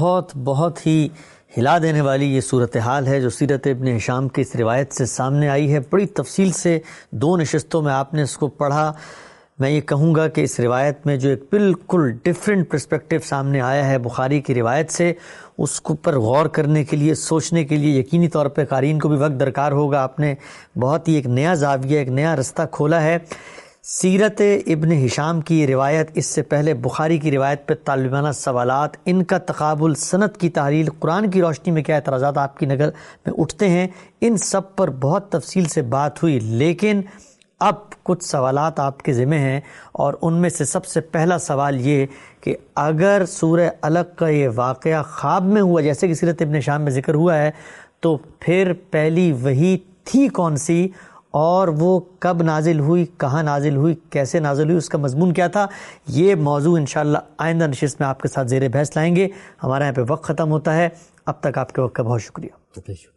بہت ہی ہلا دینے والی یہ صورتحال ہے جو سیرت ابن ہشام کی اس روایت سے سامنے آئی ہے. بڑی تفصیل سے 2 نشستوں میں آپ نے اس کو پڑھا. میں یہ کہوں گا کہ اس روایت میں جو ایک بالکل ڈیفرنٹ پرسپیکٹیو سامنے آیا ہے بخاری کی روایت سے، اس کو پر غور کرنے کے لیے، سوچنے کے لیے یقینی طور پہ قارئین کو بھی وقت درکار ہوگا. آپ نے بہت ہی ایک نیا زاویہ، ایک نیا رستہ کھولا ہے. سیرت ابن ہشام کی یہ روایت، اس سے پہلے بخاری کی روایت پہ طالبانہ سوالات، ان کا تقابل، سند کی تحلیل، قرآن کی روشنی میں کیا اعتراضات آپ کی نظر میں اٹھتے ہیں، ان سب پر بہت تفصیل سے بات ہوئی. لیکن اب کچھ سوالات آپ کے ذمہ ہیں، اور ان میں سے سب سے پہلا سوال یہ کہ اگر سورہ علق کا یہ واقعہ خواب میں ہوا جیسے کہ سیرت ابن ہشام میں ذکر ہوا ہے، تو پھر پہلی وحی تھی کون سی، اور وہ کب نازل ہوئی، کہاں نازل ہوئی، کیسے نازل ہوئی، اس کا مضمون کیا تھا؟ یہ موضوع انشاءاللہ آئندہ نشست میں آپ کے ساتھ زیر بحث لائیں گے. ہمارے یہاں پہ وقت ختم ہوتا ہے. اب تک آپ کے وقت کا بہت شکریہ.